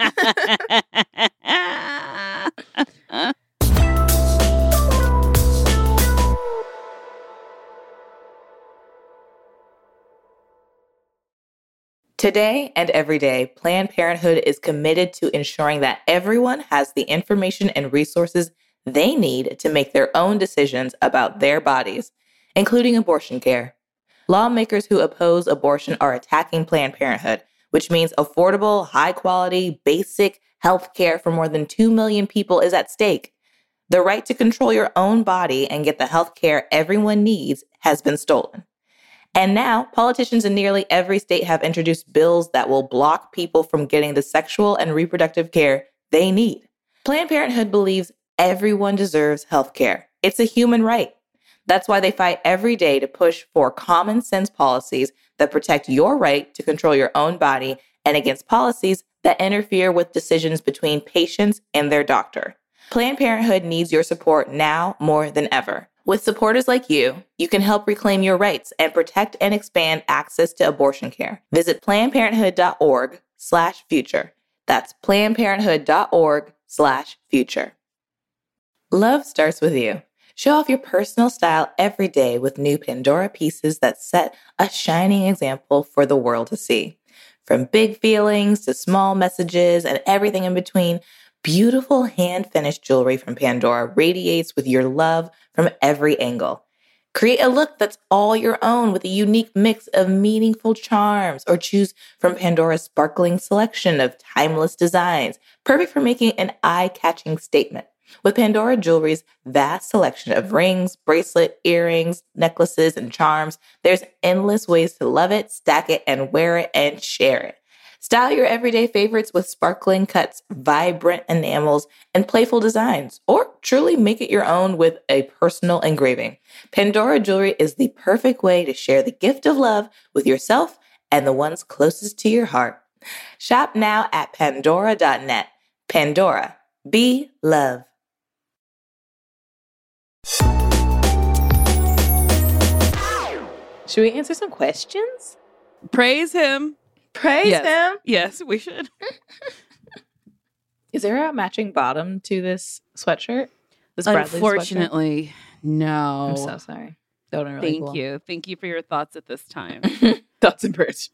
Today and every day, Planned Parenthood is committed to ensuring that everyone has the information and resources they need to make their own decisions about their bodies, including abortion care. Lawmakers who oppose abortion are attacking Planned Parenthood, which means affordable, high-quality, basic health care for more than two million people is at stake. The right to control your own body and get the health care everyone needs has been stolen. And now, politicians in nearly every state have introduced bills that will block people from getting the sexual and reproductive care they need. Planned Parenthood believes everyone deserves health care. It's a human right. That's why they fight every day to push for common sense policies that protect your right to control your own body and against policies that interfere with decisions between patients and their doctor. Planned Parenthood needs your support now more than ever. With supporters like you, you can help reclaim your rights and protect and expand access to abortion care. Visit plannedparenthood.org slash future. That's plannedparenthood.org slash future. Love starts with you. Show off your personal style every day with new Pandora pieces that set a shining example for the world to see. From big feelings to small messages and everything in between, beautiful hand-finished jewelry from Pandora radiates with your love from every angle. Create a look that's all your own with a unique mix of meaningful charms, or choose from Pandora's sparkling selection of timeless designs, perfect for making an eye-catching statement. With Pandora Jewelry's vast selection of rings, bracelet, earrings, necklaces, and charms, there's endless ways to love it, stack it, and wear it and share it. Style your everyday favorites with sparkling cuts, vibrant enamels, and playful designs, or truly make it your own with a personal engraving. Pandora Jewelry is the perfect way to share the gift of love with yourself and the ones closest to your heart. Shop now at pandora dot net. Pandora. Be love. Should we answer some questions? Praise him. Praise Yes. him. Yes, we should. Is there a matching bottom to this sweatshirt? This Bradley Unfortunately, no. sweatshirt? I'm so sorry. That would really Thank cool. you. Thank you for your thoughts at this time. Thoughts and prayers.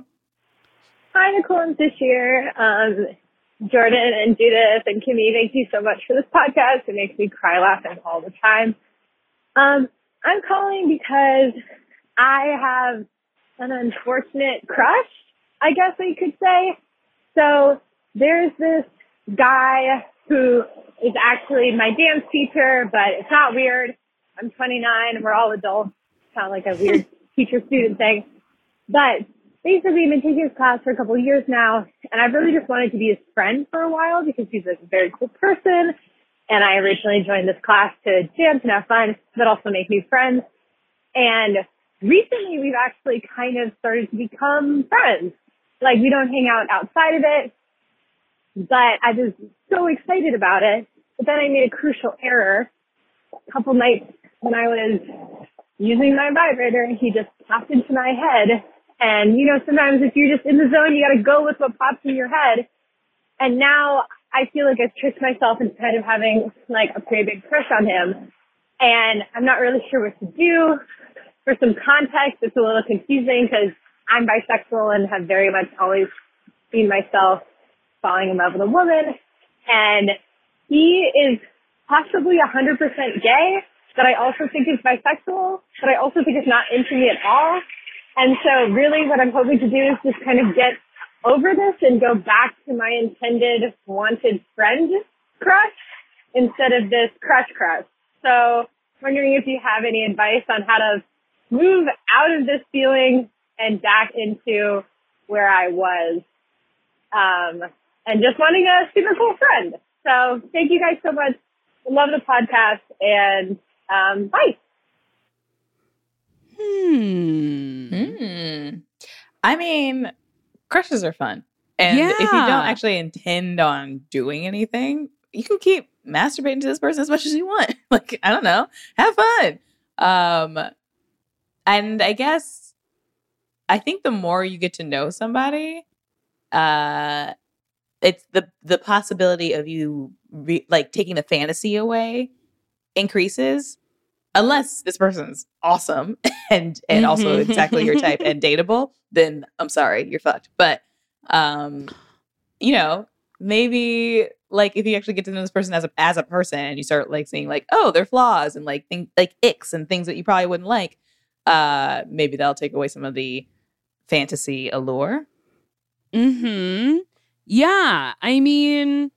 Hi, Nicole and Sashir. Um, Jordan and Judith and Kimmy, thank you so much for this podcast. It makes me cry laughing all the time. Um, I'm calling because I have an unfortunate crush, I guess I could say. So there's this guy who is actually my dance teacher, but it's not weird. I'm twenty-nine and we're all adults. Kind of like a weird teacher-student thing. But basically, I've been taking his class for a couple of years now, and I've really just wanted to be his friend for a while because he's a very cool person. And I originally joined this class to dance and have fun, but also make new friends. And recently, we've actually kind of started to become friends. Like, we don't hang out outside of it, but I was so excited about it. But then I made a crucial error. A couple nights when I was using my vibrator, he just popped into my head. And, you know, sometimes if you're just in the zone, you got to go with what pops in your head. And now I feel like I've tricked myself into kind of having, like, a pretty big crush on him. And I'm not really sure what to do. For some context, it's a little confusing because I'm bisexual and have very much always seen myself falling in love with a woman. And he is possibly one hundred percent gay, but I also think is bisexual, but I also think is not into me at all. And so really what I'm hoping to do is just kind of get over this and go back to my intended wanted friend crush instead of this crush crush. So wondering if you have any advice on how to move out of this feeling and back into where I was, um, and just wanting a super cool friend. So thank you guys so much. Love the podcast, and um, bye. Hmm. Hmm. I mean, crushes are fun. And Yeah. if you don't actually intend on doing anything, you can keep masturbating to this person as much as you want. Like, I don't know. Have fun. Um, and I guess I think the more you get to know somebody, uh, it's the the possibility of you re- like taking the fantasy away increases, unless this person's awesome and and also exactly your type and dateable. Then I'm sorry, you're fucked. But um, you know, maybe like if you actually get to know this person as a as a person and you start like seeing like, oh, their flaws and like things like icks and things that you probably wouldn't like, uh, maybe that'll take away some of the fantasy allure. Hmm. Yeah. I mean,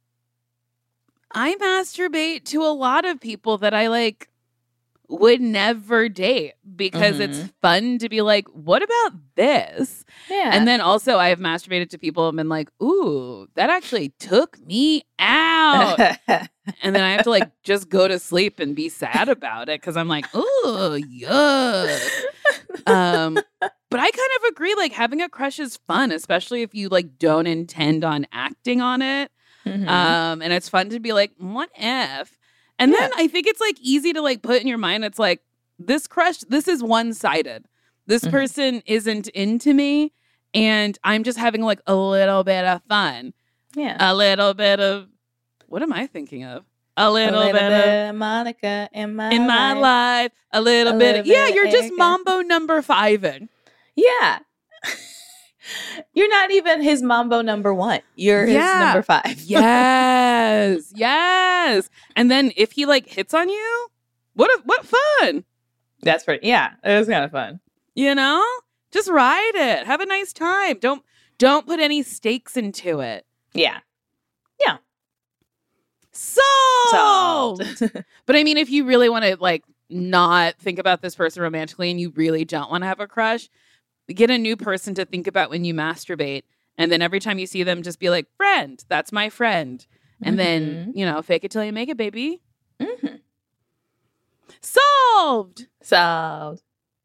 I masturbate to a lot of people that I like would never date because Mhm. it's fun to be like, what about this? Yeah. And then also I have masturbated to people and been like, ooh, that actually took me out. And then I have to like just go to sleep and be sad about it because I'm like, ooh, yuck. Um, but I kind of agree, like having a crush is fun, especially if you like don't intend on acting on it. Mhm. Um, and it's fun to be like, what if? And then Yeah. I think it's like easy to like put in your mind, it's like, this crush, this is one-sided. This Mhm. person isn't into me, and I'm just having like a little bit of fun. yeah. A little bit of, what am I thinking of? A A little, little bit, bit of of Monica in my in my life. life. A little A bit. little Of, yeah, bit you're just Erica. mambo number fiving. Yeah. You're not even his mambo number one. You're his Yeah. number five. Yes, yes. And then if he like hits on you, what a, what fun, That's pretty. Yeah, it was kind of fun. you know? Just ride it. Have a nice time. Don't don't put any stakes into it. Yeah. Solved. Solved. But I mean, if you really want to like not think about this person romantically and you really don't want to have a crush, get a new person to think about when you masturbate. And then every time you see them, just be like, friend, that's my friend. And then, you know, fake it till you make it, baby. Mhm. Solved. Solved.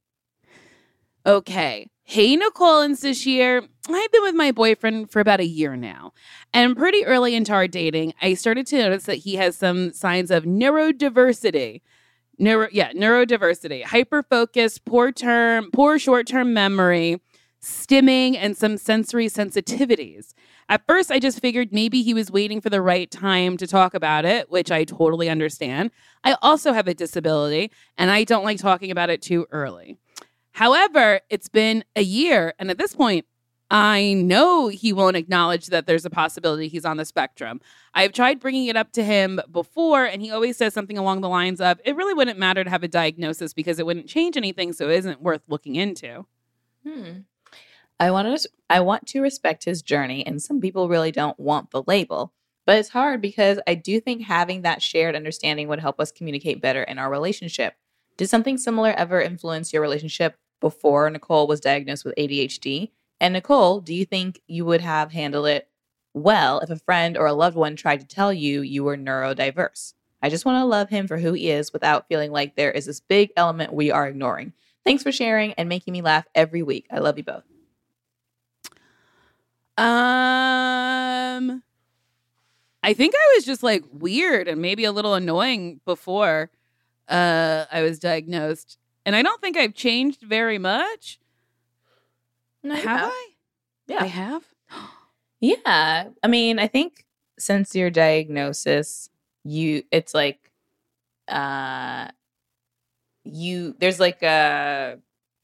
Okay. Hey, Nicole and Sashir. I've been with my boyfriend for about a year now. And pretty early into our dating, I started to notice that he has some signs of neurodiversity. Neuro, yeah, neurodiversity, hyperfocus, poor term, poor short-term memory, stimming, and some sensory sensitivities. At first, I just figured maybe he was waiting for the right time to talk about it, which I totally understand. I also have a disability, and I don't like talking about it too early. However, it's been a year, and at this point, I know he won't acknowledge that there's a possibility he's on the spectrum. I've tried bringing it up to him before, and he always says something along the lines of, it really wouldn't matter to have a diagnosis because it wouldn't change anything, so it isn't worth looking into. Hmm. I want to. I want to respect his journey, and some people really don't want the label. But it's hard because I do think having that shared understanding would help us communicate better in our relationship. Did something similar ever influence your relationship before Nicole was diagnosed with A D H D? And Nicole, do you think you would have handled it well if a friend or a loved one tried to tell you you were neurodiverse? I just want to love him for who he is without feeling like there is this big element we are ignoring. Thanks for sharing and making me laugh every week. I love you both. Um, I think I was just like weird and maybe a little annoying before uh, I was diagnosed. And I don't think I've changed very much. No, you have have. I? Yeah. I have? Yeah. I mean, I think since your diagnosis, you it's like uh you there's like a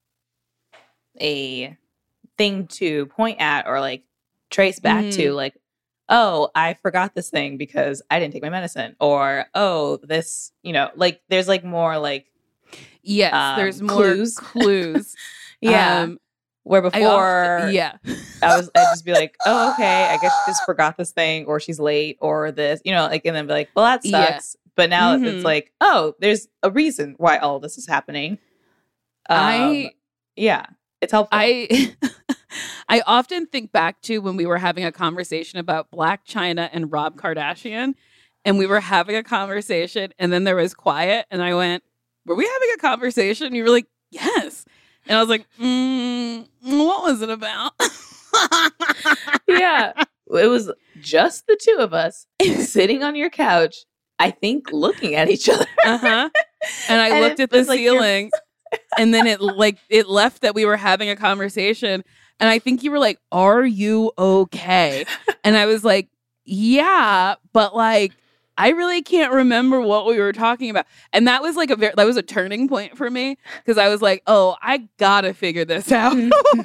a thing to point at or like trace back Mhm. to like, oh, I forgot this thing because I didn't take my medicine. Or oh, this, you know, like there's like more like Yes, Um, there's more clues. clues. yeah. Um, where I before often- yeah. I was, I'd just be like, oh, okay, I guess she just forgot this thing, or she's late, or this, you know, like, and then be like, well, that Yeah. sucks. But now Mhm. it's like, oh, there's a reason why all this is happening. Um, I yeah, it's helpful. I I often think back to when we were having a conversation about Black China and Rob Kardashian, and we were having a conversation, and then there was quiet, and I went, "Were we having a conversation?" And you were like, yes. And I was like, mm, what was it about? Yeah. It was just the two of us sitting on your couch, I think looking at each other. Uh-huh. And I And looked it at the was like you're- ceiling and then it like it left that we were having a conversation. And I think you were like, are you okay? And I was like, yeah, but like, I really can't remember what we were talking about. And that was like a very, that was a turning point for me because I was like, oh, I gotta figure this out.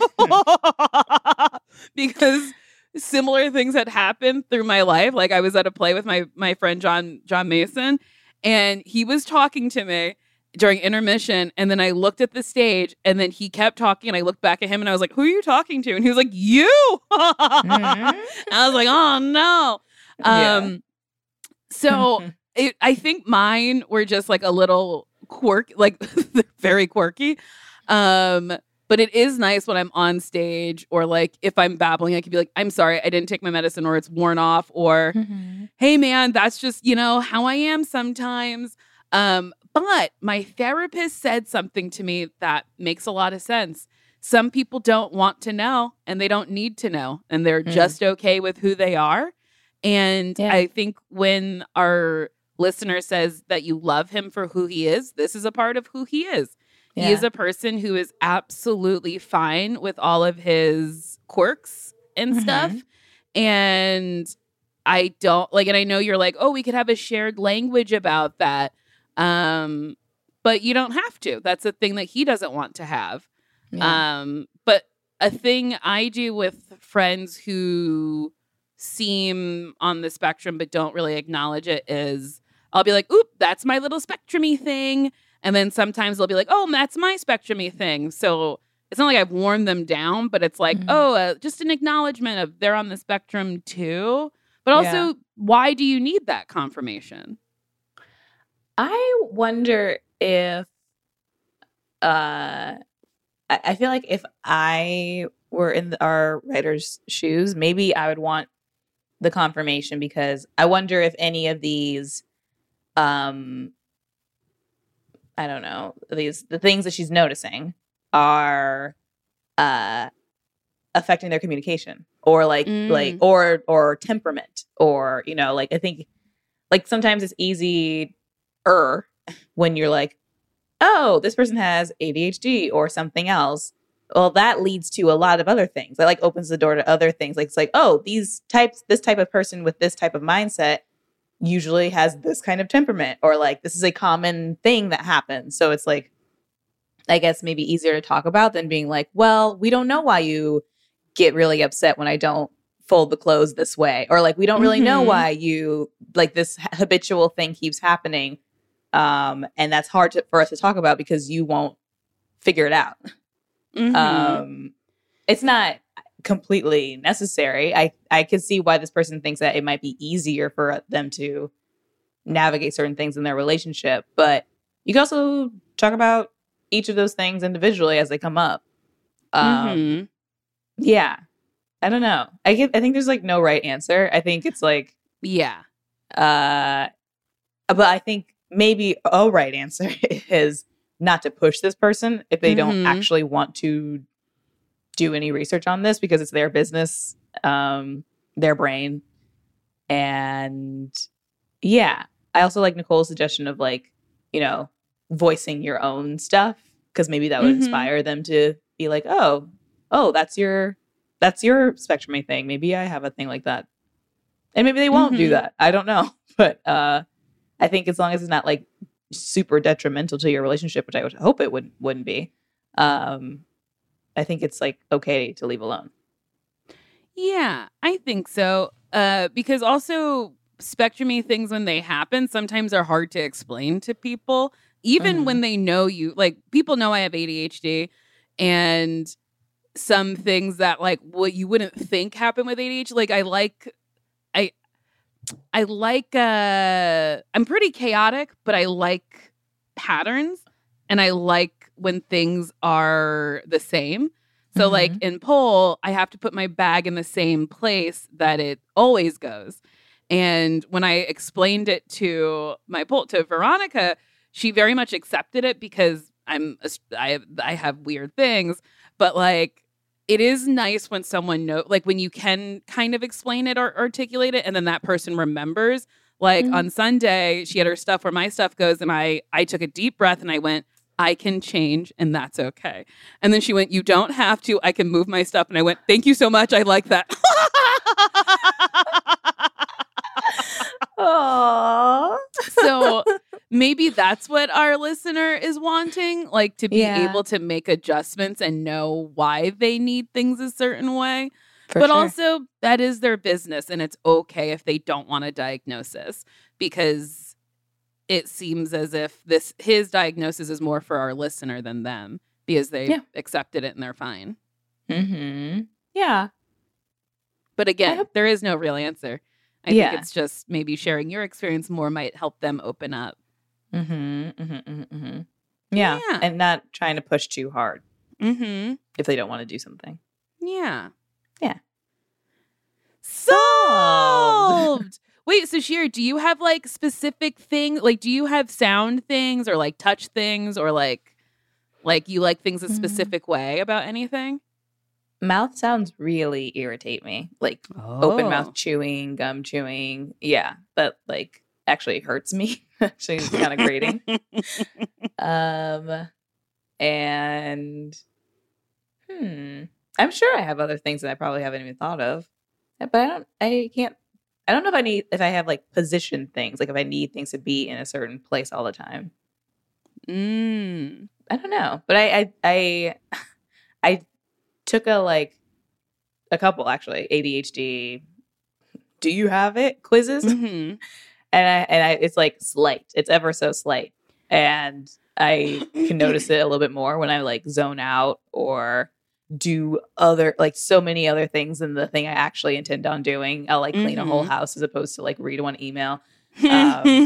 Because similar things had happened through my life. Like I was at a play with my my friend John John Mason, and he was talking to me during intermission, and then I looked at the stage, and then he kept talking, and I looked back at him, and I was like, "Who are you talking to?" And he was like, "You." Mm-hmm. And I was like, "Oh no." Um, Yeah. so it, I think mine were just like a little quirk, like very quirky. Um, but it is nice when I'm on stage or like if I'm babbling, I could be like, I'm sorry, I didn't take my medicine or it's worn off or, Mm-hmm. hey man, that's just, you know, how I am sometimes. Um, but my therapist said something to me that makes a lot of sense. Some people don't want to know and they don't need to know and they're Mm. just okay with who they are. And Yeah. I think when our listener says that you love him for who he is, this is a part of who he is. He Yeah. is a person who is absolutely fine with all of his quirks and Mhm. stuff. And I don't like, and I know you're like, oh, we could have a shared language about that. Um, but you don't have to. That's a thing that he doesn't want to have. Yeah. Um, but a thing I do with friends who seem on the spectrum but don't really acknowledge it is I'll be like, oop, that's my little spectrum-y thing. And then sometimes they'll be like, oh, that's my spectrum-y thing. So it's not like I've worn them down, but it's like, Mhm. oh, uh, just an acknowledgement of they're on the spectrum too. But also, Yeah. why do you need that confirmation? I wonder if uh I, I feel like if I were in the, our writer's shoes, maybe I would want the confirmation because I wonder if any of these um I don't know, these the things that she's noticing are uh affecting their communication or like Mm. like or or temperament or you know like I think like sometimes it's easy er when you're like, oh, this person has A D H D or something else. Well, that leads to a lot of other things. That like opens the door to other things. Like it's like, oh, these types, this type of person with this type of mindset usually has this kind of temperament, or like this is a common thing that happens. So it's like, I guess maybe easier to talk about than being like, well, we don't know why you get really upset when I don't fold the clothes this way, or like we don't really know Mhm. why you like this habitual thing keeps happening. Um, and that's hard to, for us to talk about because you won't figure it out. Mhm. Um, it's not completely necessary. I, I could see why this person thinks that it might be easier for them to navigate certain things in their relationship, but you can also talk about each of those things individually as they come up. Um, Mhm. yeah, I don't know. I get, I think there's like no right answer. I think it's like, Yeah. uh, but I think maybe a right answer is not to push this person if they don't Mhm. actually want to do any research on this because it's their business, um, their brain. And yeah, I also like Nicole's suggestion of like, you know, voicing your own stuff because maybe that would Mhm. inspire them to be like, oh, oh, that's your, that's your spectrum thing. Maybe I have a thing like that. And maybe they won't do Mhm. that. I don't know. But uh, I think as long as it's not like super detrimental to your relationship, which I would hope it wouldn't wouldn't be, um, I think it's like okay to leave alone. Yeah, I think so. Uh, because also spectrum-y things when they happen sometimes are hard to explain to people, even Mhm. when they know you. Like people know I have A D H D, and some things that like what you wouldn't think happen with A D H D. Like I like, I, I like. Uh, I'm pretty chaotic, but I like patterns, and I like when things are the same. So Mhm. like in pole, I have to put my bag in the same place that it always goes. And when I explained it to my pole, to Veronica, she very much accepted it because I'm I I have weird things, but like it is nice when someone know like when you can kind of explain it or articulate it, and then that person remembers. Like Mhm. on Sunday, she had her stuff where my stuff goes, and I I took a deep breath and I went, I can change, and that's okay. And then she went, you don't have to. I can move my stuff, and I went, thank you so much. I like that. Aww. So maybe that's what our listener is wanting, like to be Yeah. able to make adjustments and know why they need things a certain way. For but sure. also that is their business, and it's okay if they don't want a diagnosis, because it seems as if this his diagnosis is more for our listener than them, because they Yeah. accepted it and they're fine. Mm-hmm. Yeah. But again, hope- there is no real answer. I Yeah. think it's just maybe sharing your experience more might help them open up. Mm-hmm. Mm-hmm. Mm-hmm. Mm-hmm. Yeah. Yeah. And not trying to push too hard Mm-hmm. if they don't want to do something. Yeah. Yeah. Solved. Wait, so Sheer, do you have like specific things? Like, do you have sound things or like touch things or like, like you like things a Mm. specific way about anything? Mouth sounds really irritate me. Like open mouth chewing, gum chewing. Yeah. That like actually hurts me. Actually it's kind of grating. Um and hmm. I'm sure I have other things that I probably haven't even thought of. But I don't I can't I don't know if I need if I have like position things, like if I need things to be in a certain place all the time. Mm. I don't know. But I I I, I took a like a couple actually A D H D do you have it quizzes Mhm. and I and I it's like slight, it's ever so slight, and I can notice it a little bit more when I like zone out or do other like so many other things than the thing I actually intend on doing. I'll like clean a whole Mhm. house as opposed to like read one email. Um,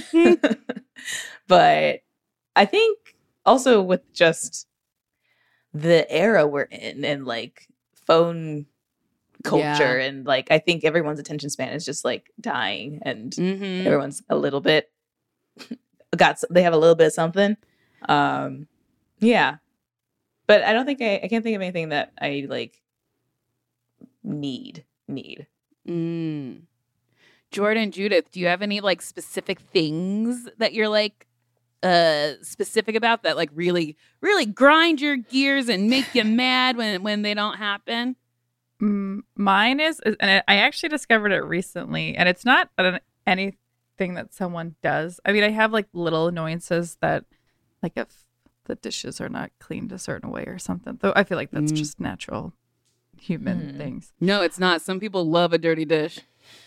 but I think also with just the era we're in and like phone culture and like I think everyone's attention span is just like dying, and Mhm. everyone's a little bit got they have a little bit of something. Um yeah. But I don't think I I can't think of anything that I like need need. Mm. Jordan, Judith, do you have any like specific things that you're like uh specific about that like really really grind your gears and make you mad when when they don't happen? Mm, mine is, is- and I actually discovered it recently, and it's not an, anything that someone does. I mean, I have like little annoyances that, like if the dishes are not cleaned a certain way or something. Though I feel like that's Mm. just natural human Hmm. things. No, it's not. Some people love a dirty dish.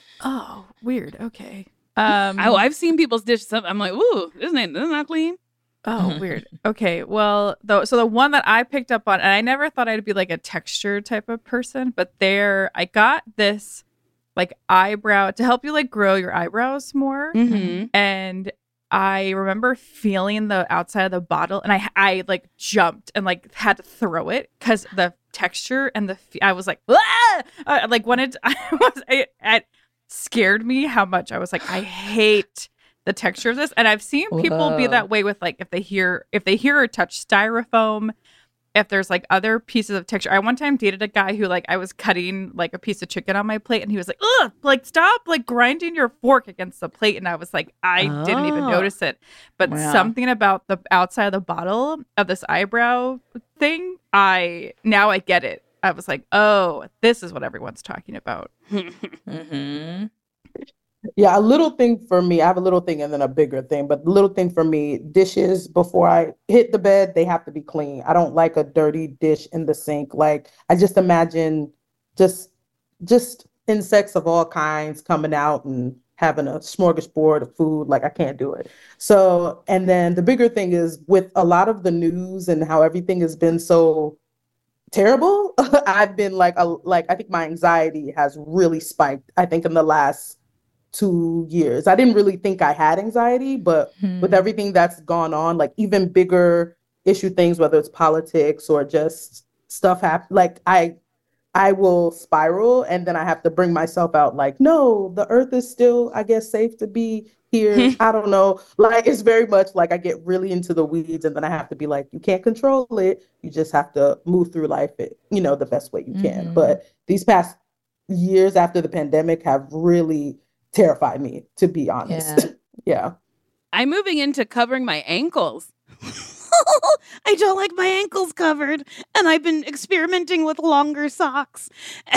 Oh, weird. Okay. Um, Oh, I've seen people's dishes. some- I'm like, ooh, this ain't this is not clean. Oh, weird. Okay. Well, though, so the one that I picked up on, and I never thought I'd be like a texture type of person, but there, I got this like eyebrow to help you like grow your eyebrows more. Mm-hmm. And I remember feeling the outside of the bottle, and I, I like jumped and like had to throw it because the texture and the, fe- I was like, ah! I, like wanted, to, I was, it, it scared me how much I was like, I hate the texture of this. And I've seen people be Whoa. that way with like if they hear if they hear or touch styrofoam, if there's like other pieces of texture. I one time dated a guy who like I was cutting like a piece of chicken on my plate, and he was like, ugh, like stop like grinding your fork against the plate. And I was like, I didn't even Oh. notice it. But Wow. something about the outside of the bottle of this eyebrow thing, I now I get it. I was like, oh, this is what everyone's talking about. Mm-hmm. Yeah, a little thing for me, I have a little thing and then a bigger thing, but the little thing for me, dishes before I hit the bed, they have to be clean. I don't like a dirty dish in the sink. Like I just imagine just just insects of all kinds coming out and having a smorgasbord of food. Like I can't do it. So, and then the bigger thing is with a lot of the news and how everything has been so terrible, I've been like a like I think my anxiety has really spiked, I think in the last two years. I didn't really think I had anxiety, but with everything that's gone on, like even bigger issue things, whether it's politics or just stuff happen, like I I will spiral, and then I have to bring myself out like, no, the earth is still, I guess, safe to be here. I don't know. Like, it's very much like I get really into the weeds, and then I have to be like, you can't control it. You just have to move through life, it, you know, the best way you can. Mm-hmm. But these past years after the pandemic have really terrified me, to be honest. Yeah. Yeah. I'm moving into covering my ankles. I don't like my ankles covered, and I've been experimenting with longer socks.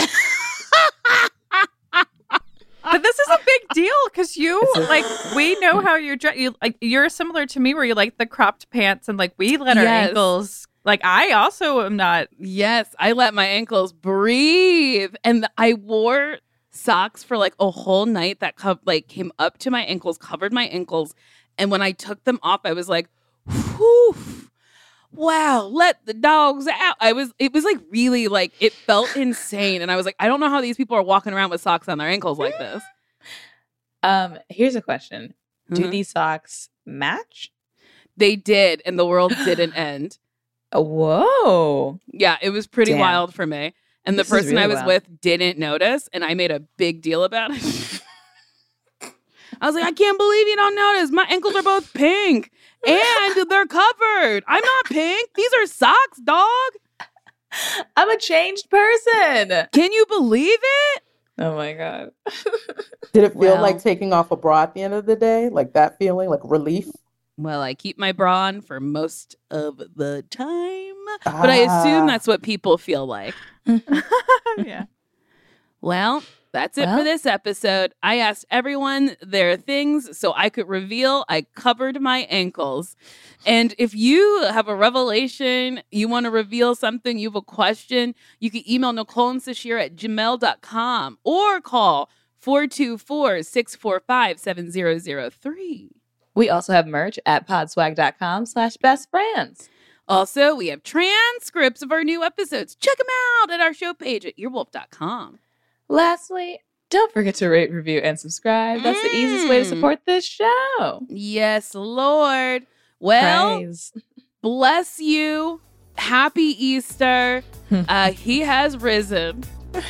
But this is a big deal because you This is- like we know how you're dressed. You like you're similar to me where you like the cropped pants and like we let our Yes. ankles. Like I also am not. Yes, I let my ankles breathe, and I wore socks for like a whole night that co- like came up to my ankles, covered my ankles, and when I took them off, I was like, whew. Wow, let the dogs out. I was, it was like really like, it felt insane. And I was like, I don't know how these people are walking around with socks on their ankles like this. Um, here's a question. Do Mhm. these socks match? They did, and the world didn't end. Oh, whoa. Yeah, it was pretty Damn. wild for me. And the This is person I really was wild. with didn't notice, and I made a big deal about it. I was like, I can't believe you don't notice. My ankles are both pink, and they're covered. I'm not pink. These are socks, dog. I'm a changed person. Can you believe it? Oh my God. Did it feel Well- like taking off a bra at the end of the day? Like that feeling, like relief? Well, I keep my bra on for most of the time, but I assume Ah. that's what people feel like. Yeah. Well, that's it for Well. this episode. I asked everyone their things so I could reveal I covered my ankles. And if you have a revelation, you want to reveal something, you have a question, you can email Nicole and Sashir at gmail dot com or call four two four, six four five, seven zero zero three. We also have merch at podswag.com slash best friends. Also, we have transcripts of our new episodes. Check them out at our show page at earwolf dot com. Lastly, don't forget to rate, review, and subscribe. That's the easiest way to Mm. support this show. Yes, Lord. Well, Praise. bless you. Happy Easter. uh, he has risen.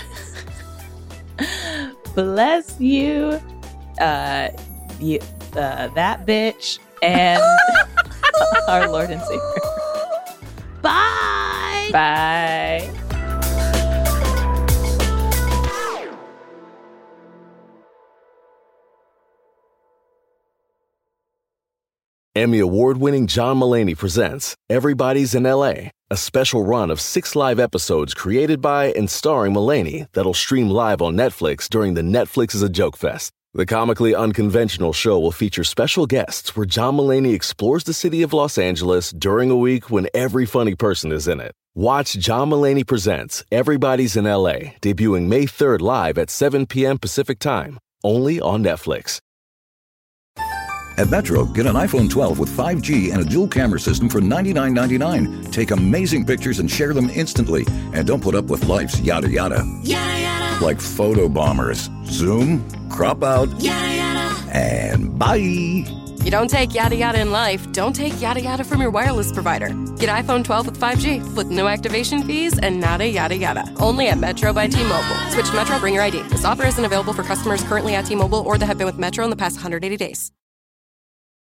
Bless you, uh, you, uh, that bitch, and our Lord and Savior. Bye. Bye. Emmy award-winning John Mulaney presents Everybody's in L A, a special run of six live episodes created by and starring Mulaney that'll stream live on Netflix during the Netflix is a Joke Fest. The comically unconventional show will feature special guests where John Mulaney explores the city of Los Angeles during a week when every funny person is in it. Watch John Mulaney Presents Everybody's in L A, debuting May third live at seven p.m. Pacific Time, only on Netflix. At Metro, get an iPhone twelve with five G and a dual camera system for ninety-nine ninety-nine. Take amazing pictures and share them instantly. And don't put up with life's yada yada. Yada yada. Like photo bombers. Zoom, crop out, yada yada. And bye. You don't take yada yada in life, don't take yada yada from your wireless provider. Get iPhone twelve with five G with no activation fees and nada yada yada. Only at Metro by T-Mobile. Switch to Metro, bring your I D. This offer isn't available for customers currently at T-Mobile or that have been with Metro in the past one hundred eighty days.